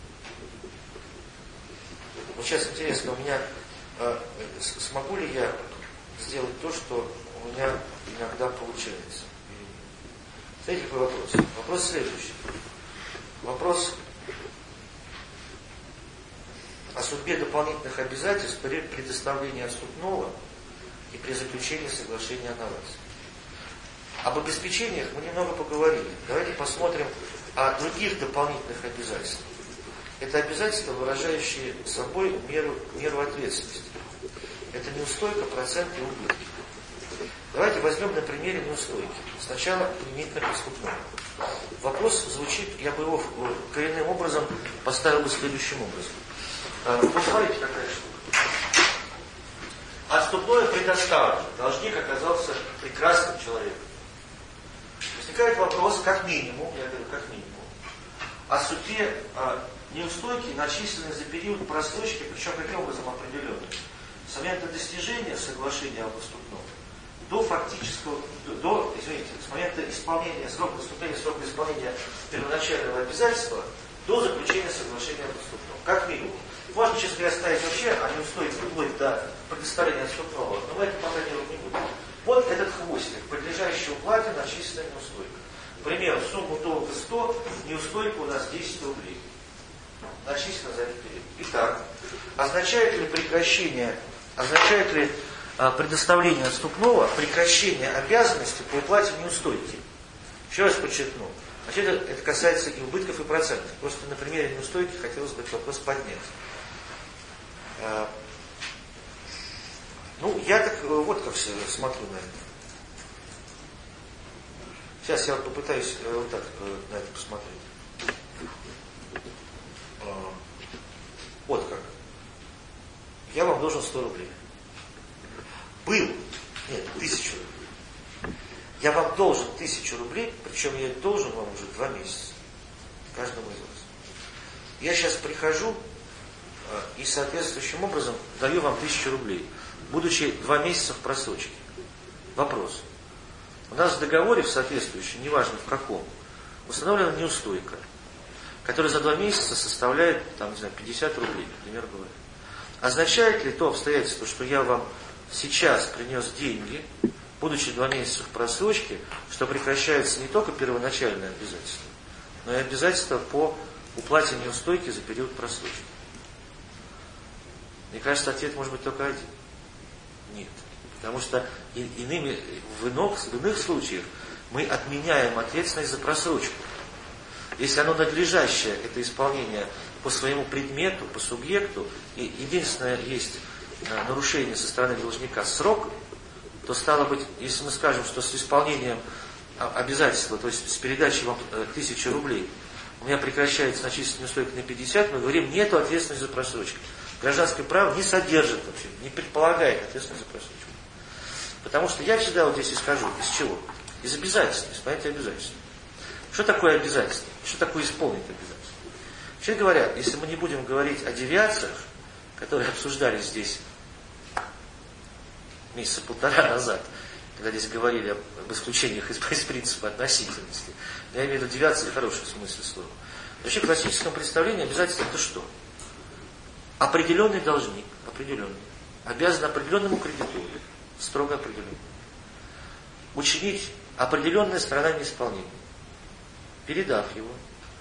Вот сейчас интересно, у меня, смогу ли я сделать то, что у меня иногда получается? Смотрите, какой вопрос. Вопрос следующий. Вопрос о судьбе дополнительных обязательств при предоставлении отступного и при заключении соглашения о новации. Об обеспечениях мы немного поговорили. Давайте посмотрим о других дополнительных обязательствах. Это обязательства, выражающие собой меру, меру ответственности. Это неустойка, процент и убытки. Давайте возьмем на примере неустойки. Сначала применительно к отступному. Вопрос звучит, я бы его коренным образом поставил бы следующим образом. Вот смотрите, какая штука. Отступное предоставлено. Должник оказался прекрасным человеком. Возникает вопрос, как минимум, я говорю, как минимум, о судьбе о неустойки, начисленной за период просрочки, причем каким образом определенным? С момента достижения соглашения об отступном до фактического, до, до извините, с момента исполнения срока наступления срока исполнения первоначального обязательства до заключения соглашения об отступном. Как минимум. Можно, честно говоря, ставить вообще о неустойке вплоть до предоставления отступного, но мы это пока делать не будем. Вот этот хвостик, подлежащий уплате, начисленная неустойка. К примеру, сумму долга сто, неустойка у нас десять рублей. начислено за этот период. Итак, означает ли прекращение, означает ли а, предоставление отступного прекращение обязанности по уплате неустойки? Еще раз подчеркну. Значит, это, это касается и убытков, и процентов. Просто на примере неустойки хотелось бы этот вопрос поднять. А, ну, я так вот как смотрю на это. Сейчас я попытаюсь вот так на это посмотреть. Вот как. Я вам должен сто рублей. Был. Нет, тысячу рублей. Я вам должен тысячу рублей, причем я должен вам уже два месяца. Каждому из вас. Я сейчас прихожу и соответствующим образом даю вам тысячу рублей, будучи два месяца в просрочке. Вопрос. У нас в договоре, в соответствующем, неважно в каком, установлена неустойка, которая за два месяца составляет, там, не знаю, пятьдесят рублей, например, говоря. Означает ли то обстоятельство, что я вам сейчас принес деньги, будучи два месяца в просрочке, что прекращается не только первоначальное обязательство, но и обязательство по уплате неустойки за период просрочки? Мне кажется, ответ может быть только один. Нет. Потому что иными, в, иных, в иных случаях мы отменяем ответственность за просрочку. Если оно надлежащее, это исполнение по своему предмету, по субъекту, и единственное есть нарушение со стороны должника срок, то стало быть, если мы скажем, что с исполнением обязательства, то есть с передачей вам тысячи рублей, у меня прекращается начислить неустойку на пятьдесят, мы говорим, нету ответственности за просрочку. Гражданское право не содержит вообще, не предполагает ответственность за просрочку. Потому что я всегда вот здесь исхожу. Из чего? Из обязательств, из понятия обязательств. Что такое обязательство? Что такое исполнить обязательство? Вообще говоря, если мы не будем говорить о девиациях, которые обсуждались здесь месяца полтора назад, когда здесь говорили об исключениях из, из принципа относительности, я имею в виду девиации в хорошем смысле слова. Вообще в классическом представлении обязательство это что? Определенный должник, определенный, обязан определенному кредитору, строго определенный, учинить определенная сторона неисполнения, передав его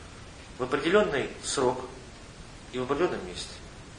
в определенный срок и в определенном месте.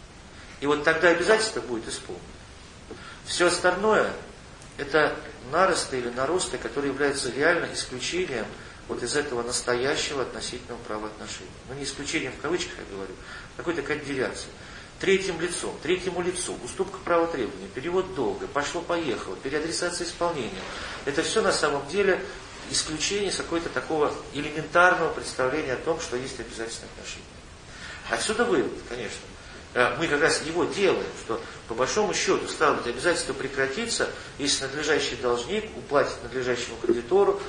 И вот тогда обязательство будет исполнено. Все остальное это наросты или наросты, которые являются реально исключением вот из этого настоящего относительного правоотношения. Но не исключением в кавычках я говорю, какой-то какая-то девиация. Третьим лицом, третьему лицу, уступка права требования, перевод долга, пошло-поехало, переадресация исполнения. Это все на самом деле исключение с какого-то такого элементарного представления о том, что есть обязательные отношения. Отсюда вывод, конечно. Мы как раз его делаем, что по большому счету стало быть обязательство прекратиться, если надлежащий должник уплатит надлежащему кредитору,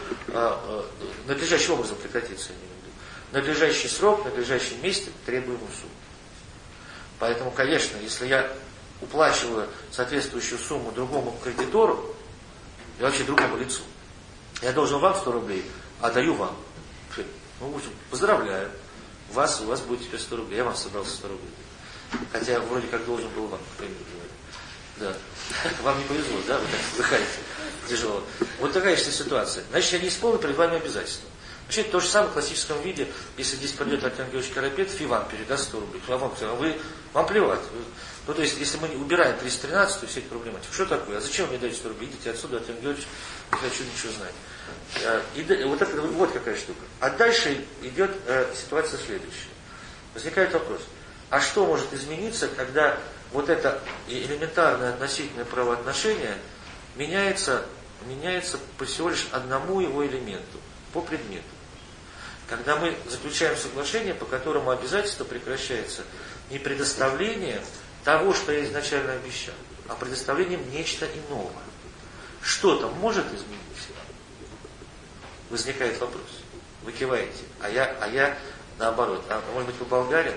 надлежащим образом прекратиться, я имею в виду, надлежащий срок, надлежащем месте требуемую сумму. Поэтому, конечно, если я уплачиваю соответствующую сумму другому кредитору, и вообще другому лицу, я должен вам сто рублей, а даю вам. Ну, в общем, поздравляю. Вас, у вас будет теперь сто рублей. Я вам собрал сто рублей. Хотя вроде как должен был вам, к примеру, говоря. Да. Вам не повезло, да? Вы так вздыхаете тяжело. Вот такая же ситуация. Значит, я не исполнил перед вами обязательства. Вообще, то же самое в классическом виде, если здесь придет Александр Георгиевич Карапетов и вам передаст сто рублей, то вам, вы, вам плевать. Ну, то есть, если мы убираем триста тринадцать, то все эти проблематики. Что такое? А зачем вы мне даете сто рублей? Идите отсюда, Александр Георгиевич, не хочу ничего знать. И, вот, это, вот какая штука. А дальше идет э, ситуация следующая. Возникает вопрос. А что может измениться, когда вот это элементарное относительное правоотношение меняется, меняется по всего лишь одному его элементу, по предмету? Когда мы заключаем соглашение, по которому обязательство прекращается не предоставлением того, что я изначально обещал, а предоставлением нечто иного. Что-то может измениться? Возникает вопрос. Вы киваете, а я, а я наоборот. А может быть, вы болгарин?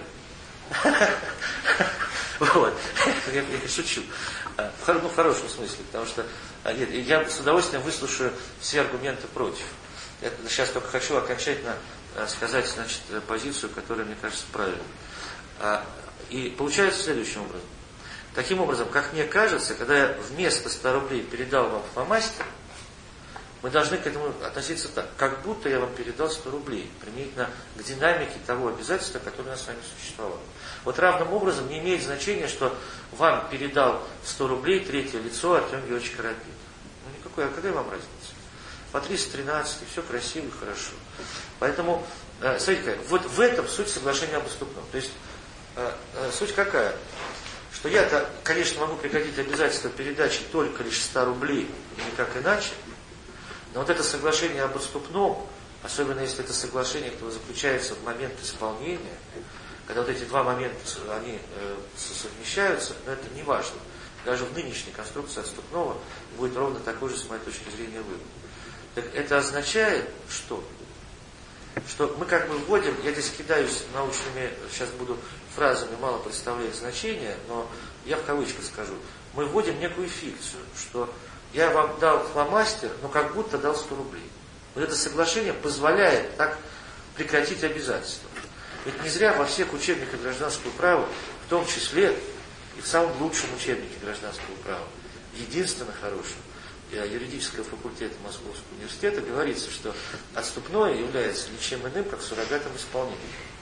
Вот. Я шучу. Ну, в хорошем смысле, потому что я с удовольствием выслушаю все аргументы против. Я сейчас только хочу окончательно сказать, значит, позицию, которая, мне кажется, правильной. И получается следующим образом. Таким образом, как мне кажется, когда я вместо ста рублей передал вам фломастер, мы должны к этому относиться так, как будто я вам передал сто рублей, применительно к динамике того обязательства, которое у нас с вами существовало. Вот равным образом не имеет значения, что вам передал сто рублей третье лицо Артем Георгиевич Карапин. Ну никакой, а какая вам разница? По триста тринадцать, все красиво и хорошо. Поэтому, э, смотрите, вот в этом суть соглашения об уступном. То есть, э, э, суть какая? Что я-то, конечно, могу прекратить обязательство передачи только лишь ста рублей, и никак иначе, но вот это соглашение об уступном, особенно если это соглашение, которое заключается в момент исполнения, когда вот эти два момента, они э, совмещаются, но это не важно. Даже в нынешней конструкции отступного будет ровно такой же, с моей точки зрения, вывод. Так это означает, что? Что мы как бы вводим, я здесь кидаюсь научными, сейчас буду фразами мало представлять значения, но я в кавычках скажу, мы вводим некую фикцию, что я вам дал фломастер, но как будто дал сто рублей. Вот это соглашение позволяет так прекратить обязательства. Ведь не зря во всех учебниках гражданского права, в том числе и в самом лучшем учебнике гражданского права, единственно хорошем, юридического факультета Московского университета, говорится, что отступное является ничем иным, как суррогатом исполнения.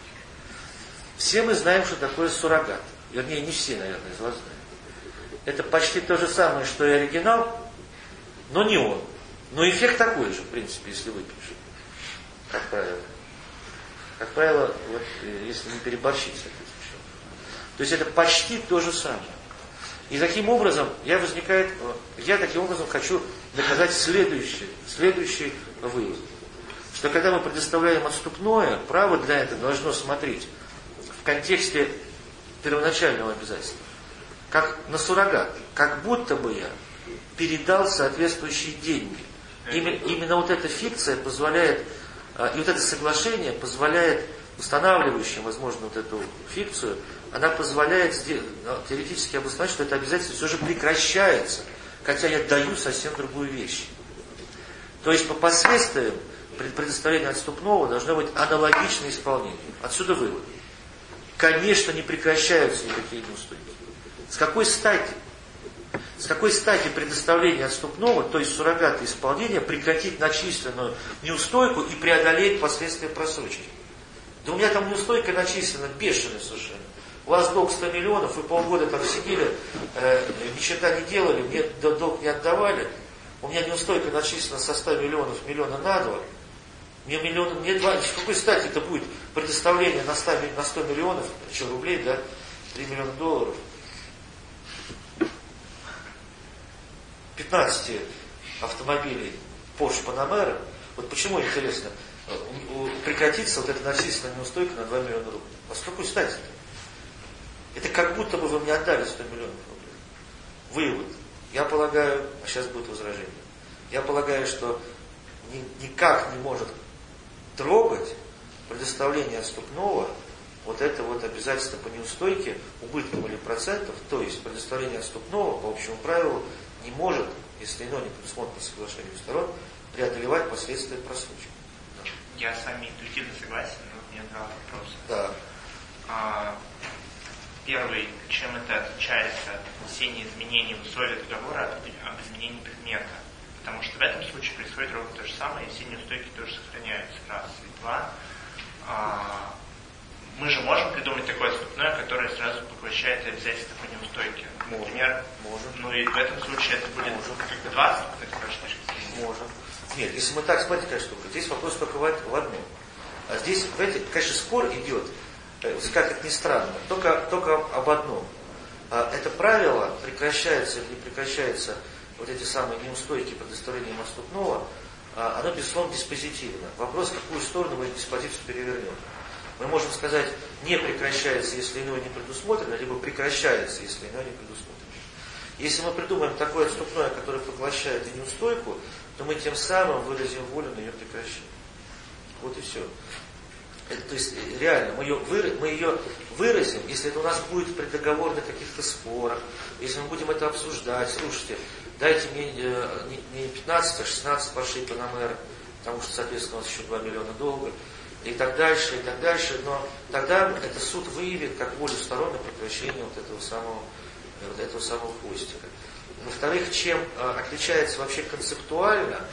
Все мы знаем, что такое суррогат. Вернее, не все, наверное, из вас знают. Это почти то же самое, что и оригинал, но не он. Но эффект такой же, в принципе, если выпишем. Как правило. Как правило, вот, если не переборщить с этим. То есть это почти то же самое. И таким образом я возникает, я таким образом хочу доказать следующий, следующий вывод. Что когда мы предоставляем отступное, право для этого должно смотреть в контексте первоначального обязательства. Как на суррогат. Как будто бы я передал соответствующие деньги. Именно, именно вот эта фикция позволяет, и вот это соглашение позволяет, устанавливающим, возможно, вот эту фикцию, она позволяет теоретически обосновать, что это обязательство все же прекращается, хотя я даю совсем другую вещь. То есть по последствиям предоставления отступного должно быть аналогичное исполнение. Отсюда вывод. Конечно, не прекращаются никакие неустойки. С какой стати? С какой стати предоставления отступного, то есть суррогата исполнения, прекратить начисленную неустойку и преодолеть последствия просрочки? Да у меня там неустойка начислена бешеная совершенно. У вас долг сто миллионов, вы полгода там сидели, э, ни черта не делали, мне долг не отдавали. У меня неустойка начислена со ста миллионов миллиона на два. Мне миллион, мне два. С какой стати это будет предоставление на сто, на сто миллионов, что, рублей, да? три миллиона долларов. пятнадцать автомобилей Porsche Panamera. Вот почему, интересно, прекратится вот эта начисленная неустойка на два миллиона рублей. А с какой стати-то? Это как будто бы вы мне отдали сто миллионов рублей. Вывод. Я полагаю, а сейчас будет возражение, я полагаю, что ни, никак не может трогать предоставление отступного вот это вот обязательство по неустойке убытком или процентов, то есть предоставление отступного по общему правилу не может, если иное не предусмотрено соглашением сторон, преодолевать последствия просрочки. Я с вами интуитивно согласен, но у меня два вопроса. Да. А, первый, чем это отличается от внесения изменений в условия договора об изменении предмета? Потому что в этом случае происходит ровно то же самое, и все неустойки тоже сохраняются. Раз. И два. А, мы же можем придумать такое отступное, которое сразу поглощает обязательства по неустойке. Например, можем. Ну и в этом случае это будет как бы два отступных. Можем. Нет, если мы так смотрим, конечно, здесь вопрос только в одном. А здесь, понимаете, конечно, спор идет, как это ни странно, только, только об одном. Это правило прекращается или не прекращается, вот эти самые неустойки предоставлением отступного, оно, безусловно, диспозитивно. Вопрос, в какую сторону мы диспозицию перевернем. Мы можем сказать, не прекращается, если иное не предусмотрено, либо прекращается, если иное не предусмотрено. Если мы придумаем такое отступное, которое поглощает и неустойку, то мы тем самым выразим волю на ее прекращение. Вот и все. Это, то есть реально, мы ее, выра- мы ее выразим, если это у нас будет при договорных каких-то спорах, если мы будем это обсуждать, слушайте, дайте мне не, не пятнадцать, а шестнадцать Porsche Panamera, потому что, соответственно, у нас еще два миллиона долга, и так дальше, и так дальше, но тогда это суд выявит как волю сторон на прекращение вот этого самого, вот этого самого хвостика. Во-вторых, чем э, отличается вообще концептуально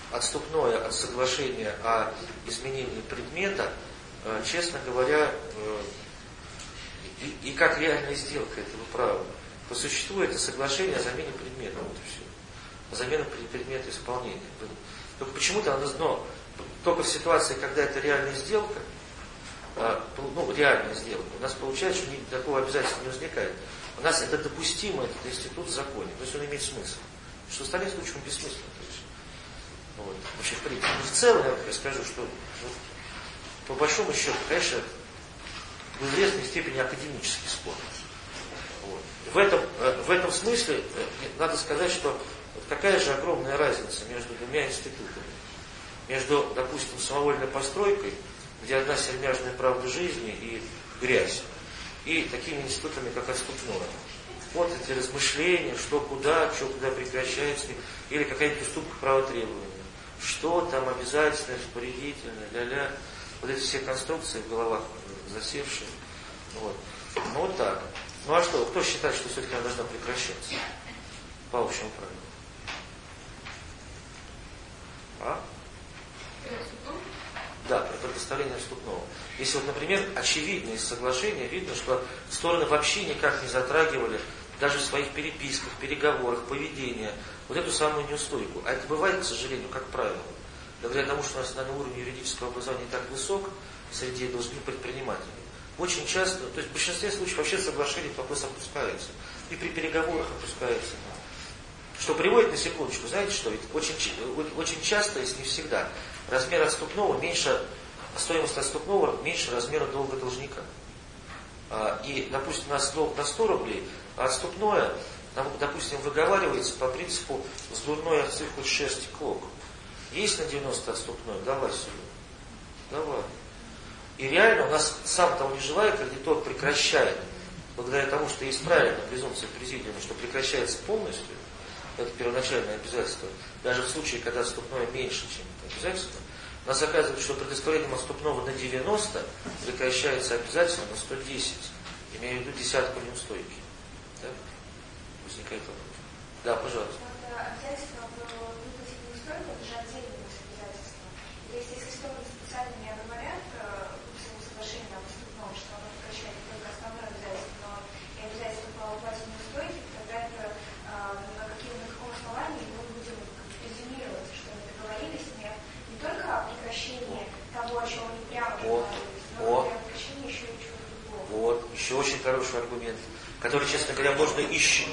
отступное от соглашения о изменении предмета, честно говоря, и, и как реальная сделка этого права. По существу это соглашение о замене предмета. Вот и все. О замене предмета исполнения. Только почему-то оно, но, только в ситуации, когда это реальная сделка, ну, реальная сделка, у нас получается, что никакого обязательства не возникает. У нас это допустимо, этот институт в законе. То есть он имеет смысл. Что в остальных случаях он бессмысленно. Вот. Вообще, в принципе. Но в целом я скажу, что ну, по большому счету, конечно, в известной степени академический спор. Вот. В, этом, в этом смысле надо сказать, что вот какая же огромная разница между двумя институтами. Между, допустим, самовольной постройкой, где одна сермяжная правда жизни и грязь, и такими институтами, как отступное. Вот эти размышления, что куда, что куда прекращается, или какая-нибудь уступка права требования. Что там обязательно, распорядительное, ля-ля. Вот эти все конструкции в головах засевшие. Вот. Ну вот так. Ну а что, кто считает, что все-таки она должна прекращаться? По общему правилу. А? Да, про предоставление вступного. Если вот, например, очевидно из соглашения, видно, что стороны вообще никак не затрагивали даже в своих переписках, переговорах, поведения, вот эту самую неустойку. А это бывает, к сожалению, как правило. Благодаря тому, что у нас на уровне юридического образования не так высок среди должностных предпринимателей. Очень часто, то есть в большинстве случаев вообще соглашение вопрос опускается. И при переговорах опускается. Что приводит, на секундочку, знаете что, ведь очень, очень часто, если не всегда, размер отступного меньше, стоимость отступного меньше размера долга должника. И, допустим, у нас долг на сто рублей, а отступное, допустим, выговаривается по принципу с дурной овцы хоть шерсти клок. Есть на девяносто отступное? Давай сюда. Давай. И реально у нас, сам того не желая, кредитор прекращает, благодаря тому, что есть правильная презумпция президиума, что прекращается полностью, это первоначальное обязательство, даже в случае, когда отступное меньше, чем обязательство, у нас оказывается, что предоставлением отступного на девяносто прекращается обязательство на сто десять, имею в виду десятку неустойки. Так? Возникает вопрос. Да, пожалуйста. Обязательство выплатить неустойку, это же отдельное обязательство. Если, если стороны специально не оговорят в своем соглашении об отступном, что оно прекращает только основное обязательство, но и обязательство по уплате неустойки, тогда это на каком, на каком основании мы будем презюмировать, что мы договорились не, не только о прекращении того, о чем они прямо договорились, но вот. и о прекращении еще и чего-то другого. Вот, еще очень хороший аргумент, который, честно говоря, можно ищи.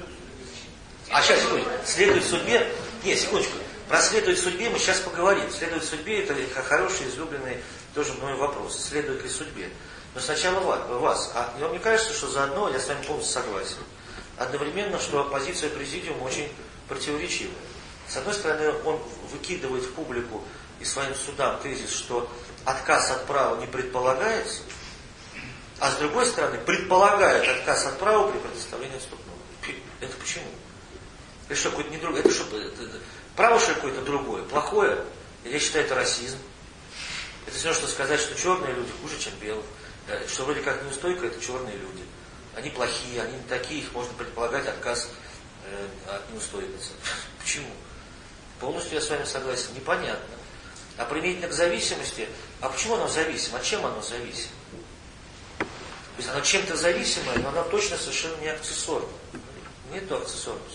А сейчас, секунду, следует судьбе, не, секундочку, про следует судьбе мы сейчас поговорим. Следует судьбе, это хороший, излюбленный тоже мной вопрос. Следует ли судьбе? Но сначала вас. А мне кажется, что заодно, я с вами полностью согласен, одновременно, что позиция президиума очень противоречивая. С одной стороны, он выкидывает в публику и своим судам тезис, что отказ от права не предполагается, а с другой стороны, предполагает отказ от права при предоставлении отступного. Это почему? Это что, какое-то не другое? Это что, это, это, право что какое-то другое? Плохое? Или я считаю, это расизм? Это все равно, что сказать, что черные люди хуже, чем белых. Что вроде как неустойка, это черные люди. Они плохие, они не такие, их можно предполагать отказ э, от неустойности. Почему? Полностью я с вами согласен. Непонятно. А применительно к зависимости, а почему оно зависимо? От чем оно зависимо? То есть оно чем-то зависимое, но оно точно совершенно не аксессуарно. Нету аксессуарности.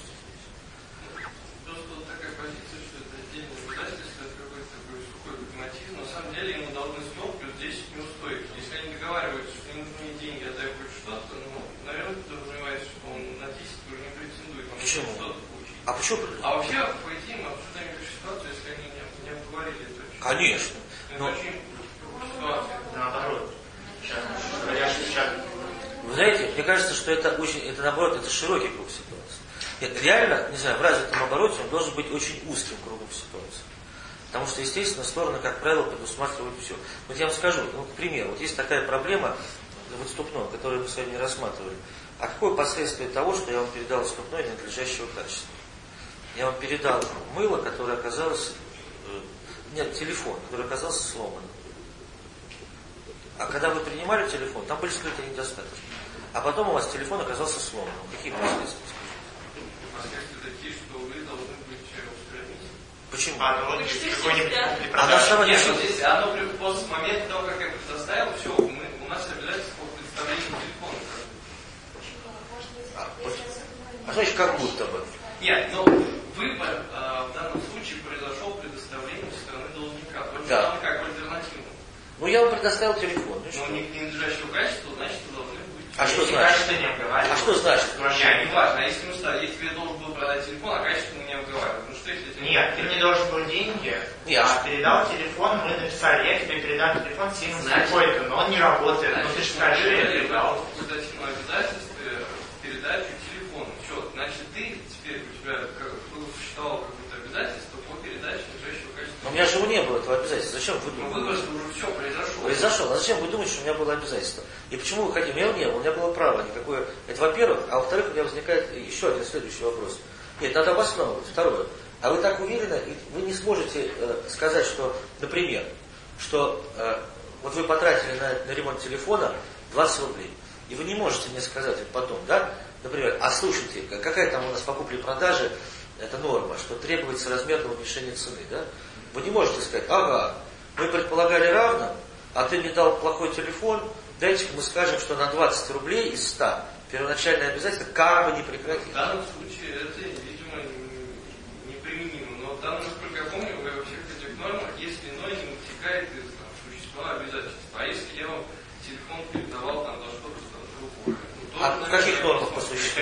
Договариваются, что не нужны деньги, а дай хоть что-то, ну, наверное, подразумевается, что он на десять уже не претендует, он почему? Что-то получить. А почему? А вообще, по идее, мы обсуждаем эту ситуацию, если они не, не обговорили это. Конечно. Это Но... очень ситуация. Наоборот. Сейчас, говорят, сейчас... Вы знаете, мне кажется, что это очень, это наоборот, это широкий круг ситуации. Нет, реально, не знаю, в развитом обороте он должен быть очень узким кругом ситуации. Потому что, естественно, стороны, как правило, предусматривают все. Вот я вам скажу, ну, к примеру, вот есть такая проблема в отступном, которую мы сегодня рассматривали. А какое последствие того, что я вам передал отступное ненадлежащего качества? Я вам передал мыло, которое оказалось, э, нет, телефон, который оказался сломанным. А когда вы принимали телефон, там были скрытые недостатки. А потом у вас телефон оказался сломанным. Какие последствия? Последствия такие, что вы должны быть устранить. Почему? А, ну вот какой-нибудь А на основании Нет, чего? вот здесь оно при- после момента того, как я предоставил, все, мы, у нас обязательство по представлению телефона. А значит, как будто бы. Нет, но выбор а, в данном случае произошел предоставлением со стороны должника. Вот Да. там как альтернативу. Ну, я вам предоставил телефон. Ну, и что? Но не к ненадлежащему качеству, значит, вы должны быть. А что Если значит? качество не обговаривается. А что значит? Не, не важно, а если, ну, что, если я должен был продать телефон, а качество мы не обговариваем. Ну что, если... Нет, ты мне должен был деньги, Нет. а передал телефон, мы написали, я тебе передам телефон сильно такой-то, но он не работает, ну ты же скажи, я передал. В факультативном обязательстве передачу телефона. Все, значит, ты теперь у тебя как, существовало какое-то обязательство по передаче надлежащего качества. Но у меня же не было этого обязательства. Зачем вы Ну, думаете? выбор уже все произошел. Произошел. А зачем вы думаете, что у меня было обязательство? И почему вы хотите? У меня его не было, у меня было право никакое. Это во-первых. А во-вторых, у меня возникает еще один следующий вопрос. Нет, надо обосновывать. Второе. А вы так уверены, вы не сможете э, сказать, что, например, что э, вот вы потратили на, на ремонт телефона двадцать рублей. И вы не можете мне сказать это потом, да? Например, а слушайте, какая там у нас по купле-продаже эта норма, что требуется размерное уменьшение цены, да? Вы не можете сказать, ага, мы предполагали равно, а ты мне дал плохой телефон, дайте мы скажем, что на двадцать рублей из ста первоначальное обязательство как бы не прекратить. В данном случае это, видимо, неприменимо. Но там, насколько я помню, во всех этих нормах, если иное не вытекает из там, существа обязательства. А если я вам телефон передавал там за что-то другое? Ну, А в каких нормах по существу?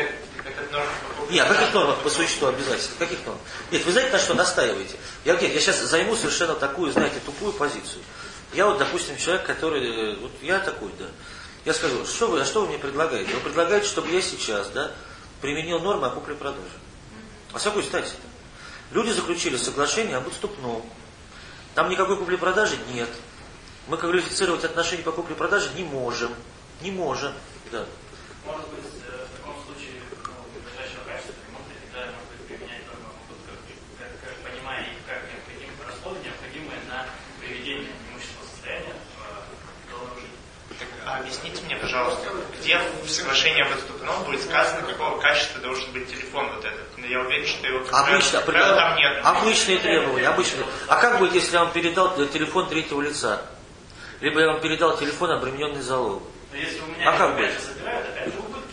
Нет, а каких нормах по существу обязательств? Каких норм? Нет, вы знаете, на что настаиваете? Я, нет, я сейчас займу совершенно такую, знаете, тупую позицию. Я вот, допустим, человек, который, вот я такой, да. Я скажу, что вы, а что вы мне предлагаете? Вы предлагаете, чтобы я сейчас, да, применил нормы о купле-продаже. А с какой стати-то? Люди заключили соглашение об отступном. Там никакой купли-продажи нет. Мы квалифицировать отношения по купле-продаже не можем. Не можем, да. Может быть, в таком случае надлежащего качества ремонта всегда может быть применять нормы, как, как, понимая их как необходимые расходы, необходимые на приведение имущественного состояния в должную жизнь. А объясните мне, пожалуйста, где в соглашении об отступном будет сказано, какого качества должен быть телефон вот этот? Я уверен, что его Обычно, правила там нет. обычные требования, обычные. А как будет, если я вам передал телефон третьего лица? Либо я вам передал телефон, обремененный залогом? Но если у меня А как опять быть? же собирают, опять же убытки.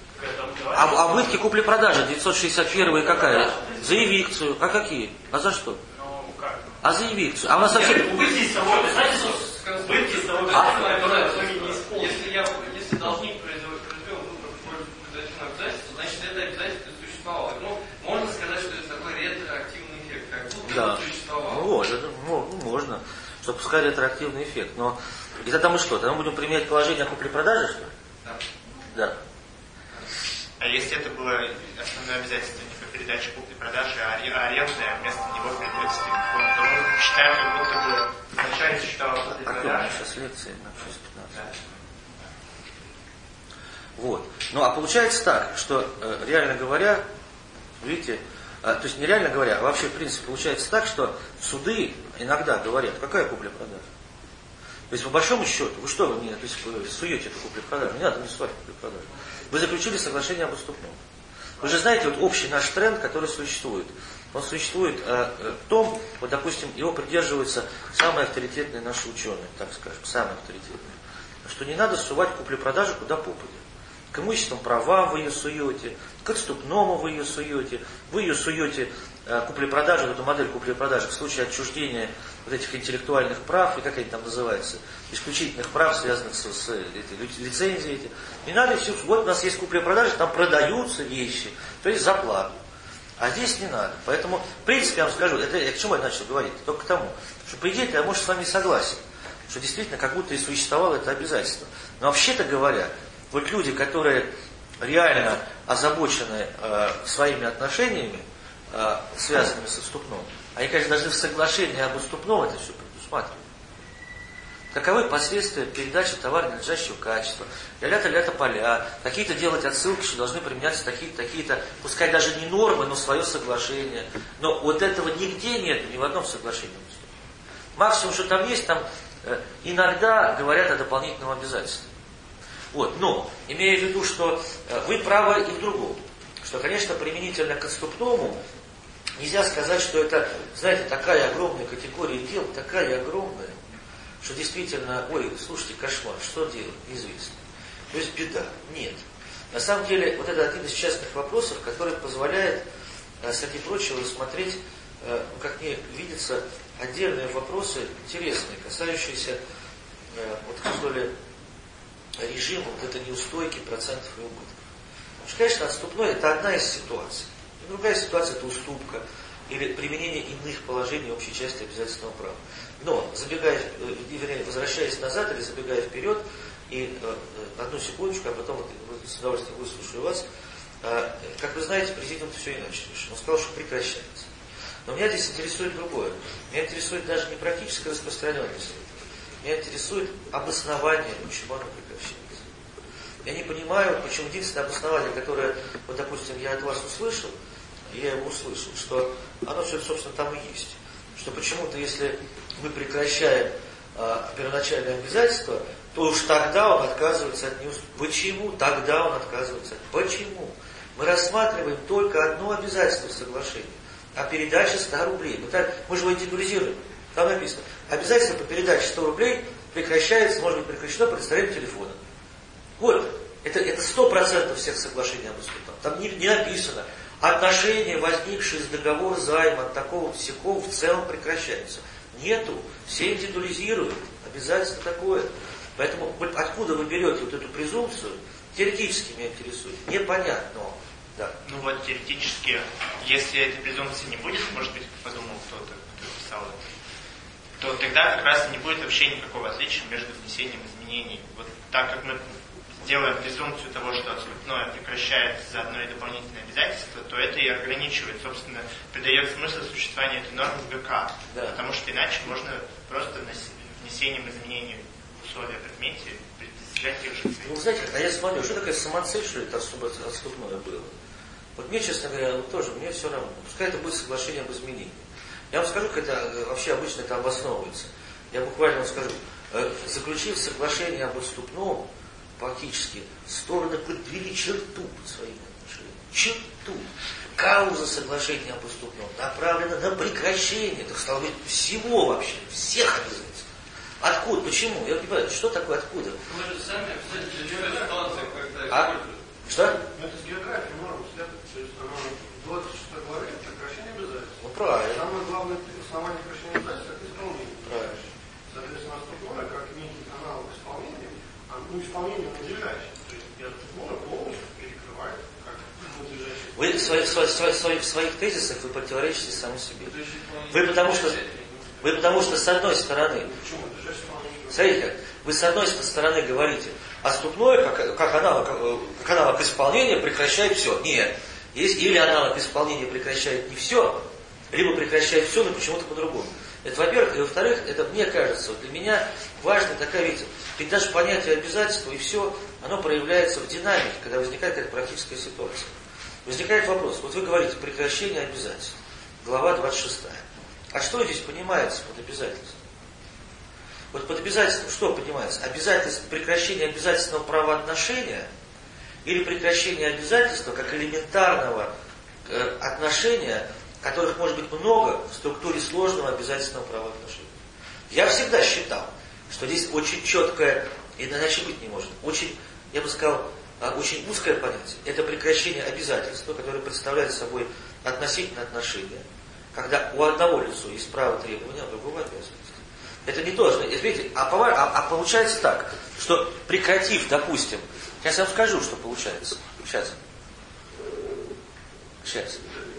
А, а убытки купли-продажи девятьсот шестьдесят первая какая? За эвикцию. А какие? А за что? Ну, как? А за эвикцию. А у нас совсем... Убытки из того обязательства, убытки из того обязательства, которое в итоге не исполнено. Если, я, если должник произвел выбор в пользу факультативного обязательства, значит, это обязательство существовало. Ну, можно сказать, что это такой ретроактивный эффект, как будто Да. это существовало. Ну, это, ну, можно, что пускай ретроактивный эффект. Но и тогда мы что? Тогда мы будем применять положение о купле-продаже, что ли? Да. Да. А если это было основное обязательство не по передаче купли-продажи, а аре- а арендное, вместо него передается телефон, то мы считаем, как будто бы вначале существовала А кто у меня купли-продажа. сейчас лекции на шесть пятнадцать? Вот. Ну, а получается так, что, э, реально говоря, видите, э, то есть не реально говоря, а вообще, в принципе, получается так, что суды иногда говорят, какая купля-продажа? То есть, по большому счету, вы что, вы мне то есть, вы суете эту куплю-продажу? Не надо мне суать куплю-продажу. Вы заключили соглашение об отступном. Вы же знаете, вот общий наш тренд, который существует. Он существует э, э, в том, вот, допустим, его придерживаются самые авторитетные наши ученые, так скажем, самые авторитетные, что не надо сувать куплю-продажу куда попадет. К имущественным правам вы ее суете, к отступному вы ее суете, вы ее суете э, купле-продажу, эту модель купле-продажи в случае отчуждения вот этих интеллектуальных прав, и как они там называются, исключительных прав, связанных с, с этой, лицензией. Эти. Не надо все, вот у нас есть купля-продажа, там продаются вещи, то есть за плату. А здесь не надо. Поэтому, в принципе, я вам скажу, это, я к чему я начал говорить? Только к тому, что, по идее, я, может, с вами согласен, что действительно как будто и существовало это обязательство. Но вообще-то говоря, вот люди, которые реально озабочены э, своими отношениями, э, связанными с отступным, они, конечно, должны в соглашении об отступном это все предусматривать. Каковы последствия передачи товара надлежащего качества, ля-ля-то поля, какие-то делать отсылки, что должны применяться такие-то, такие-то, пускай даже не нормы, но свое соглашение. Но вот этого нигде нет, ни в одном соглашении. Максимум, что там есть, там э, иногда говорят о дополнительном обязательстве. Вот, но, имея в виду, что э, вы правы и в другом, что, конечно, применительно к отступному, нельзя сказать, что это, знаете, такая огромная категория дел, такая огромная, что действительно, ой, слушайте, кошмар, что делать, неизвестно. То есть беда. Нет. На самом деле, вот это один из частных вопросов, который позволяет, среди прочего, рассмотреть, как мне видится, отдельные вопросы интересные, касающиеся вот, что ли, режима вот этой неустойки процентов и убытков. Потому что, конечно, отступной – это одна из ситуаций. И другая ситуация – это уступка или применение иных положений общей части обязательного права. Но, забегая, вернее, возвращаясь назад или забегая вперед, и э, одну секундочку, а потом вот, с удовольствием выслушаю вас. Э, как вы знаете, президент все иначе решил. Он сказал, что прекращается. Но меня здесь интересует другое. Меня интересует даже не практическая распространенность. Меня интересует обоснование, почему оно прекращается. Я не понимаю, почему единственное обоснование, которое, вот, допустим, я от вас услышал, я его услышал, что оно все, собственно, там и есть. Что почему-то, если мы прекращаем э, первоначальное обязательство, то уж тогда он отказывается от неустойки. Почему? Тогда он отказывается от... Почему? Мы рассматриваем только одно обязательство в соглашении. А передача ста рублей. Мы, так, мы же его индивидуализируем. Там написано. Обязательство по передаче сто рублей прекращается, может быть прекращено предоставлением телефона. Вот. Это, это сто процентов всех соглашений об уступках. Там не, не написано. Отношения, возникшие из договора займа от такого-сякого, в целом прекращаются. Нету. Все индивидуализируют. Обязательство такое. Поэтому откуда вы берете вот эту презумпцию, теоретически меня интересует. Непонятно. Да. Ну вот теоретически, если этой презумпции не будет, может быть, подумал кто-то, кто писал это, то тогда как раз не будет вообще никакого отличия между внесением изменений. Вот так как мы делаем презумпцию того, что отступное прекращает заодно и дополнительное обязательство, то это и ограничивает, собственно, придает смысл существованию этой нормы в ГК. Да. Потому что иначе можно просто внесением изменений в условия предмете предоставлять тех же целей. Ну, знаете, а я смотрю, что такая самоцель, что это отступное было? Вот мне, честно говоря, вот тоже, мне все равно. Пускай это будет соглашение об изменении. Я вам скажу, как это вообще обычно это обосновывается. Я буквально вам скажу, заключив соглашение об отступном, фактически стороны подвели черту под своими отношениями. Черту. Кауза соглашения об отступном направлена на прекращение, так стало быть, всего вообще, всех обязательств. Откуда? Почему? Я не понимаю, что такое откуда? Мы же сами обязательно живем в ситуации, когда а? Что? Это с географией норм следует. То есть оно в двадцать шестой главе прекращение обязательств. Ну правильно. Самое главное основание прекращения обязательств это исполнение. Правильно. Соответственно, отступное, как некий канал к исполнению, а ну, исполнение надлежащее. То есть отступное полностью перекрывает как надлежащее. Вы в своих, своих, своих, своих тезисах вы противоречите сами себе. Вы потому что, вы потому что с одной стороны, почему? смотрите, вы с одной стороны говорите, отступное, как, как, аналог, как аналог исполнения, прекращает все. Нет. Есть или аналог исполнения прекращает не все, либо прекращает все, но почему-то по-другому. Это во-первых. И во-вторых, это мне кажется, вот для меня важная такая, видите, ведь даже понятие обязательства и все, оно проявляется в динамике, когда возникает какая-то практическая ситуация. Возникает вопрос, вот вы говорите прекращение обязательств. Глава двадцать шестая. А что здесь понимается под обязательством? Вот под обязательством что понимается? Обязательство, прекращение обязательственного правоотношения или прекращение обязательства как элементарного э, отношения, которых может быть много в структуре сложного обязательственного правоотношения. Я всегда считал, что здесь очень четкое, иначе быть не может, очень, я бы сказал, очень узкое понятие. Это прекращение обязательства, которое представляет собой относительное отношение, когда у одного лица есть право требования, а у другого обязанности. Это не то, видите, а, а, а получается так, что прекратив, допустим, сейчас я вам скажу, что получается. Сейчас. Сейчас.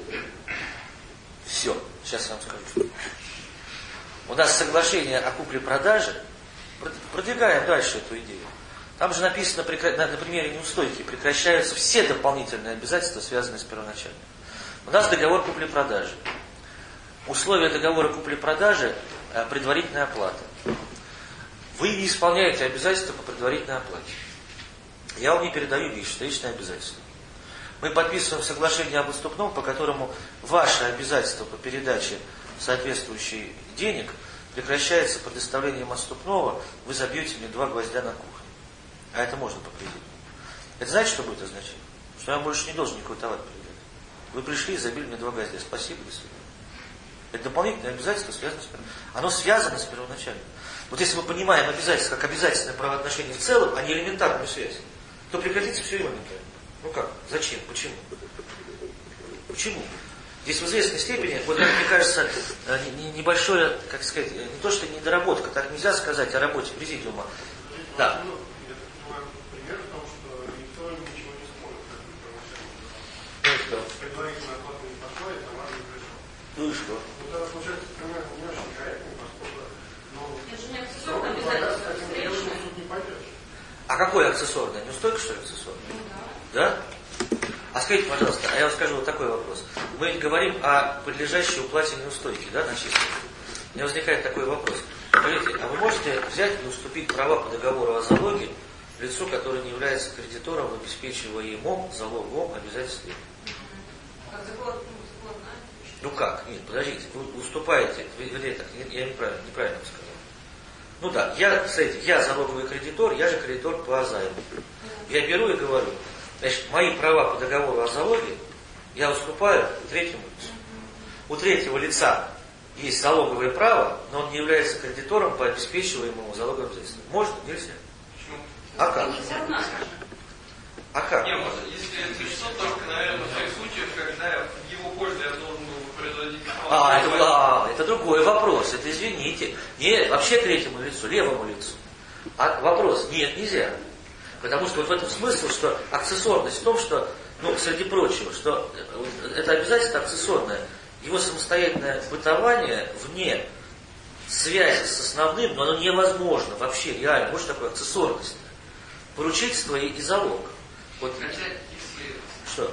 Все, сейчас я вам скажу. У нас соглашение о купле-продаже, продвигаем дальше эту идею. Там же написано, на примере неустойки, прекращаются все дополнительные обязательства, связанные с первоначальным. У нас договор купли-продажи. Условия договора купли-продажи – предварительная оплата. Вы не исполняете обязательства по предварительной оплате. Я вам не передаю вещи, это личное обязательство. Мы подписываем соглашение об отступном, по которому ваше обязательство по передаче соответствующих денег прекращается предоставлением отступного, вы забьете мне два гвоздя на кухне. А это можно по кредиту. Это знаете, что будет означать? Что я больше не должен никакой товар передать. Вы пришли и забили мне два гвоздя. Спасибо, до свидания. Это дополнительное обязательство связано с первоначальным. Оно связано с первоначальным. Вот если мы понимаем обязательство как обязательное правоотношение в целом, а не элементарную связь, то прекратится все и моментально. Ну как? Зачем? Почему? Почему? Здесь в известной степени, вот мне кажется, небольшое, как сказать, не то что недоработка, так нельзя сказать о работе президиума. Да. Пример в том, что никто ничего не спорит, Ну и что? предварительно оплата не подходит, товар не пришел. Ну и что? Ну тогда получается пример не очень корректный, поскольку ну, Это же не срок аксессуарно предлагается, обязательно таким образом встречное. суд не пойдет. А какое аксессуарное? Неустойка, что ли, аксессуарное? Ну да. Да? А скажите, пожалуйста, а я вам скажу вот такой вопрос. Мы ведь говорим о подлежащей уплате неустойки, да, начисленной. У меня возникает такой вопрос. Скажите, а вы можете взять и уступить права по договору о залоге лицу, которое не является кредитором в обеспечиваемом залоговом обязательстве? Как закон, ну, закон, да? Ну как? Нет, подождите, вы уступаете, вернее так, я неправильно, неправильно сказал. Ну да, я, смотрите, я залоговый кредитор, я же кредитор по займу. Я беру и говорю, значит, мои права по договору о залоге я уступаю третьему лицу. У третьего лица есть залоговое право, но он не является кредитором по обеспечиваемому залоговому обязательству. Можно? Нельзя. Почему? А как? Нельзя знать. А как? Не, может, если это что, только, наверное, в тех случаях, когда в его пользу я должен был производить А, это, а, это другой вопрос. Это извините. Нет, вообще третьему лицу, левому лицу. А вопрос, нет, нельзя. Потому что вот в этом смысл, что аксессуарность в том, что, ну, среди прочего, что это обязательство аксессуарное. Его самостоятельное бытование вне связи с основным, но оно невозможно вообще, реально. Вот что такое аксессуарность. Поручительство и, и залог. Вот. Хотя, если... Что?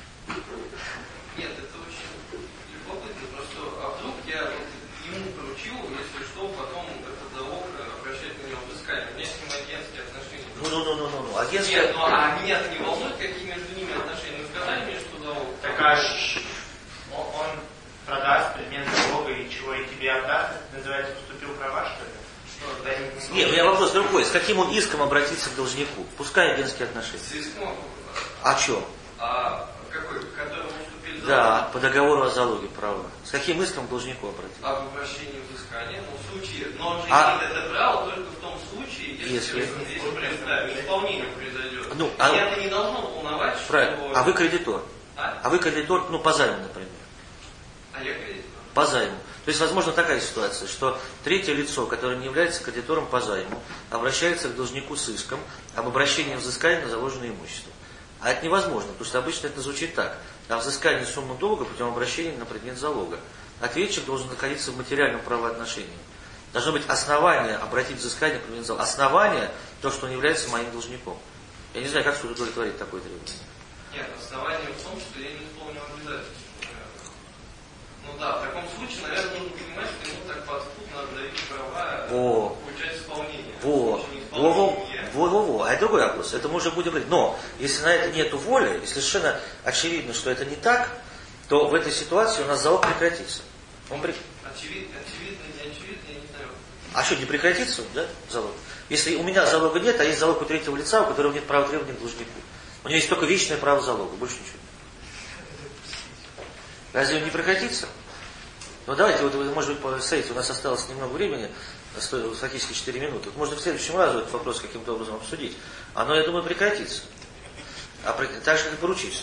Нет, это очень любопытно. Просто, а вдруг я вот ему поручил, если что, потом этот залог обращать на него взыскание. У меня с ним агентские отношения. Ну, ну, ну, ну, ну, ну. Агентские... Нет, ну а меня-то не волнует, какие между ними отношения. Ну сказали мне, что залог. Так а ш- он, он продаст предмет залога и чего, и тебе отдаст, это называется уступил права, что ли? Что, да, не- Нет, у меня вопрос другой. С каким он иском обратиться к должнику? Пускай агентские отношения. С иском. О чем? А какой? Которому уступили Да, залог? по договору о залоге права. С каким иском к должнику обратиться? Об обращении взыскания, ну, в случае, но он же А- имеет это право только в том случае, если, Если? если представим, исполнение произойдет. Ну, а- Меня это не должно волновать, что... Правильно. А вы кредитор? А? А вы кредитор, ну, по займу, например. А я кредитор. По займу. То есть, возможно, такая ситуация, что третье лицо, которое не является кредитором по займу, обращается к должнику с иском об обращении взыскания на заложенное имущество. А это невозможно, потому что обычно это звучит так. О взыскании суммы долга путем обращения на предмет залога. Ответчик должен находиться в материальном правоотношении. Должно быть основание обратить взыскание на предмет залога. Основание, то, что он является моим должником. Я не знаю, как суд удовлетворит такое требование. Нет, основание в том, что я не исполнил обязательства. Ну да, в таком случае, наверное, нужно понимать, что ему так под суд надо давить права, Во. получать исполнение. Во, В случае во, во, неисполнения- во, во, во. А это другой вопрос. Это мы уже будем говорить. Но, если на это нет воли, если совершенно очевидно, что это не так, то в этой ситуации у нас залог прекратится. Он при... Очевидно, очевидно, не очевидно, я не знаю. А что, не прекратится, да, залог? Если у меня залога нет, а есть залог у третьего лица, у которого нет права требования к должнику. У него есть только вечное право залога, больше ничего. Разве он не прекратится? Ну давайте, вот, может быть, посмотрите, у нас осталось немного времени, фактически четыре минуты. Вот можно в следующем разу этот вопрос каким-то образом обсудить. Оно, я думаю, прекратится. А так же, как и поручительство.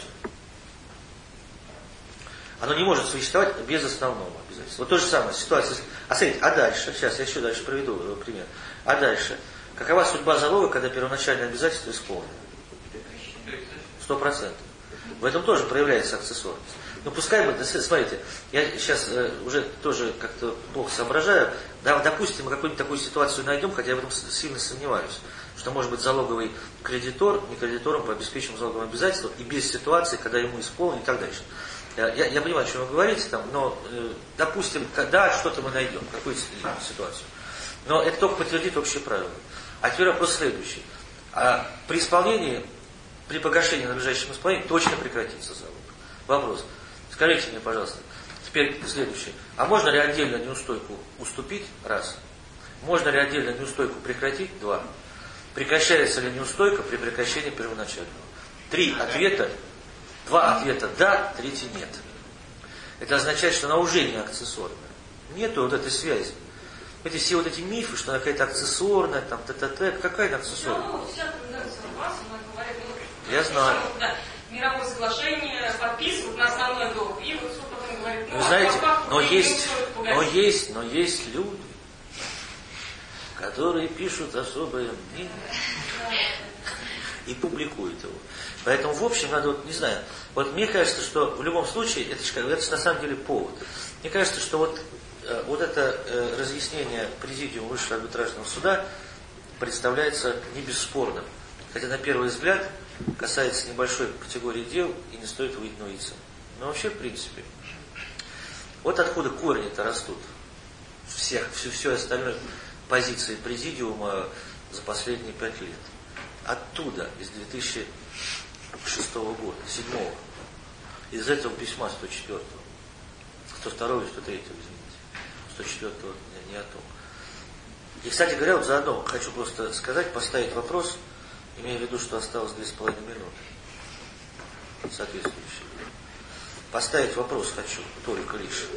Оно не может существовать без основного обязательства. Вот то же самое, ситуация. А смотрите, а дальше, сейчас я еще дальше приведу пример. А дальше, какова судьба залога, когда первоначальное обязательство исполнено? Сто процентов. В этом тоже проявляется аксессуарность. Ну пускай мы, смотрите, я сейчас э, уже тоже как-то плохо соображаю, да, допустим, мы какую-нибудь такую ситуацию найдем, хотя я в этом сильно сомневаюсь, что может быть залоговый кредитор, не кредитором по обеспечению залоговым обязательствам, и без ситуации, когда ему исполнено и так дальше. Я, я понимаю, о чем вы говорите, там, но, э, допустим, когда что-то мы найдем, какую-то ситуацию. Но это только подтвердит общее правило. А теперь вопрос следующий. А при исполнении, при погашении надлежащим исполнением точно прекратится залог. Вопрос. Скажите мне, пожалуйста, теперь следующее. А можно ли отдельно неустойку уступить? Раз. Можно ли отдельно неустойку прекратить? Два. Прекращается ли неустойка при прекращении первоначального? Три ответа. Два ответа да, третий нет. Это означает, что она уже не аксессуарная. Нету вот этой связи. Эти все вот эти мифы, что она какая-то аксессуарная, там, т-т-т, какая она аксессуарная? Ну, сейчас тенденция у вас, она говорит, ну, Я знаю. Да, мировое соглашение подписывают на основной долг. И вот суд потом говорит, ну, Вы знаете, а но не есть, пугать. но есть, но есть люди, которые пишут особое мнение и публикуют его. Поэтому, в общем, надо, вот, не знаю, вот мне кажется, что в любом случае, это, это же на самом деле повод. Мне кажется, что вот, э, вот это э, разъяснение Президиума Высшего арбитражного суда представляется не бесспорным. Хотя на первый взгляд касается небольшой категории дел и не стоит выигнуться. Но вообще, в принципе, вот откуда корни-то растут всех, все, все остальное позиции Президиума за последние пять лет. Оттуда, из две тысячи шестого года, седьмого, из этого письма сто четвёртого, сто второго и сто третьего, извините, сто четвёртого не, не о том. И, кстати говоря, вот заодно хочу просто сказать, поставить вопрос, имея в виду, что осталось две с половиной минуты, соответствующие. Поставить вопрос хочу, только лишь.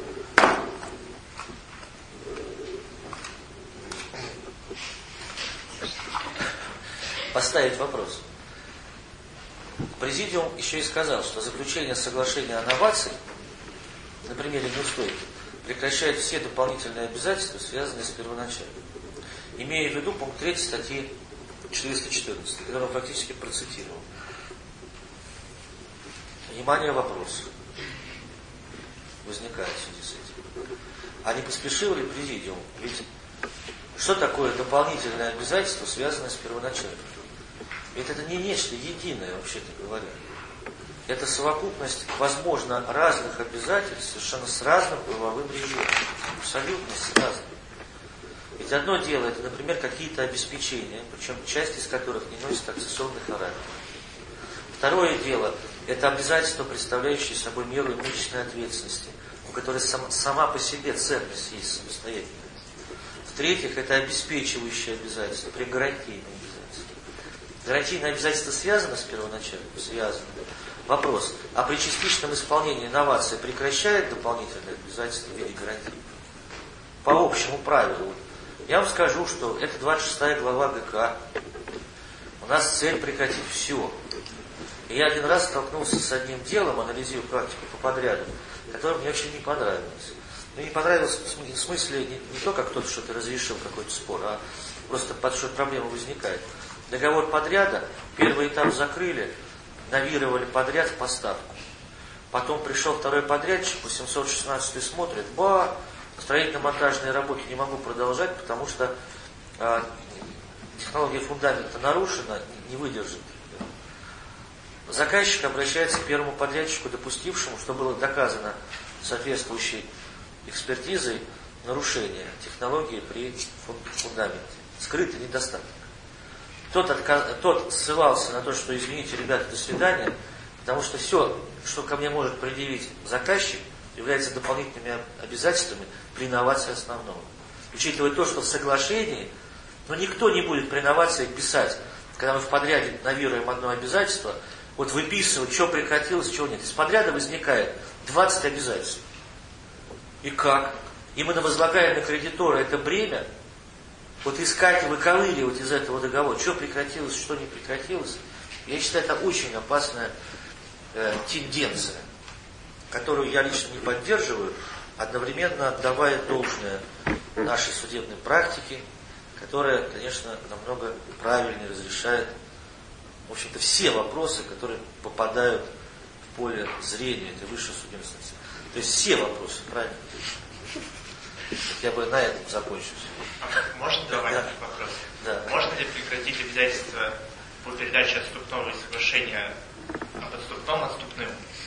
Поставить вопрос. Президиум еще и сказал, что заключение соглашения о новации на примере неустойки прекращает все дополнительные обязательства, связанные с первоначальным. Имея в виду пункт третий статьи четыреста четырнадцать, который он практически процитировал. Внимание, вопрос возникает в связи с этим. А не поспешил ли Президиум? Ведь что такое дополнительное обязательство, связанное с первоначальным? Ведь это не нечто единое, вообще-то говоря. Это совокупность, возможно, разных обязательств, совершенно с разным правовым режимом. Абсолютно с разным. Ведь одно дело, это, например, какие-то обеспечения, причем часть из которых не носит аксессуарный характер. Второе дело, это обязательства, представляющие собой меру имущественной ответственности, у которой сам, сама по себе ценность есть самостоятельная. В-третьих, это обеспечивающие обязательства, при гарантийные обязательства. Гарантийные обязательства связаны с первоначальным? Связаны. Вопрос, а при частичном исполнении новации прекращает дополнительные обязательства в виде гарантий? По общему правилу. Я вам скажу, что это двадцать шестая глава ГК. У нас цель прекратить все. И я один раз столкнулся с одним делом, анализируя практику по подряду, которое мне очень не понравилось. Мне не понравилось в смысле не, не то, как кто-то что-то разрешил, какой-то спор, а просто под что проблема возникает. Договор подряда, первый этап закрыли, навировали подряд в поставку. Потом пришел второй подрядчик, восемьсот шестнадцатый смотрит, ба, строительно-монтажные работы не могу продолжать, потому что э, технология фундамента нарушена, не выдержит. Заказчик обращается к первому подрядчику, допустившему, что было доказано соответствующей экспертизой нарушения технологии при фундаменте. Скрытый недостаток. Тот, отказ... Тот ссылался на то, что извините, ребята, до свидания, потому что все, что ко мне может предъявить заказчик, является дополнительными обязательствами при инновации основного. Учитывая то, что в соглашении, но никто не будет при инновации писать, когда мы в подряде навируем одно обязательство, вот выписывать, что прекратилось, чего нет. Из подряда возникает двадцать обязательств. И как? И мы возлагаем на кредитора это бремя, вот искать и выковыривать из этого договора, что прекратилось, что не прекратилось. Я считаю, это очень опасная э, тенденция, которую я лично не поддерживаю, одновременно отдавая должное нашей судебной практике, которая, конечно, намного правильнее разрешает, в общем-то, все вопросы, которые попадают в поле зрения этой высшей судебной инстанции. То есть все вопросы, правильно? Я бы на этом закончил. Можно давать да. вопрос? Да. Можно ли прекратить обязательства по передаче отступного соглашения об отступном отступным?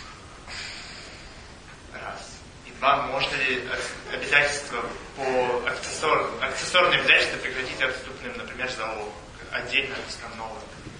Раз. И два. Можно ли обязательства по аксессуарным, аксессуарные обязательства прекратить отступным, например, залог, отдельно от основного?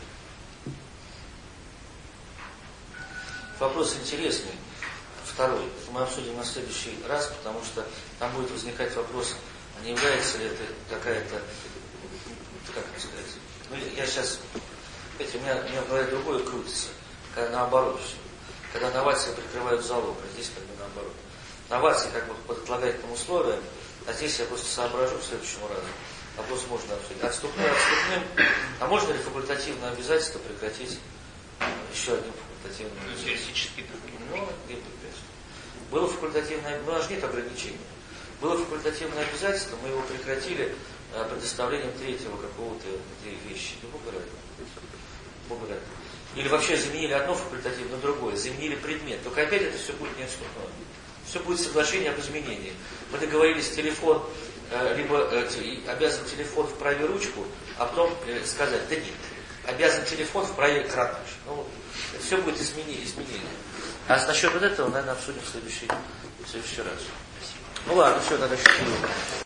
Вопрос интересный. Второй. Мы обсудим на следующий раз, потому что там будет возникать вопрос, а не является ли это какая-то, как это сказать, ну я сейчас, знаете, у меня, у меня в голове другое крутится, когда наоборот все. когда новации прикрывают залог, а здесь как бы наоборот. Новации как бы под отлагательным условием, а здесь я просто соображу к следующему разу. Вопрос можно обсудить. Отступным, отступным. А можно ли факультативное обязательство прекратить еще одним факультативным обязательством? Ну, где препятствие? Было факультативное, ну, аж нет ограничений. Было факультативное обязательство, мы его прекратили а, предоставлением третьего какого-то вещи. Ну, Бог ради. Бог ради. Или вообще заменили одно факультативное на другое, заменили предмет. Только опять это все будет не отступное. Все будет соглашение об изменении. Мы договорились, телефон, э, либо э, обязан телефон в праве ручку, а потом э, сказать, да нет, обязан телефон в праве экран. Ну, все будет изменение, изменение. А насчет вот этого, наверное, обсудим в следующий, в следующий раз. Ну ладно, все, тогда еще.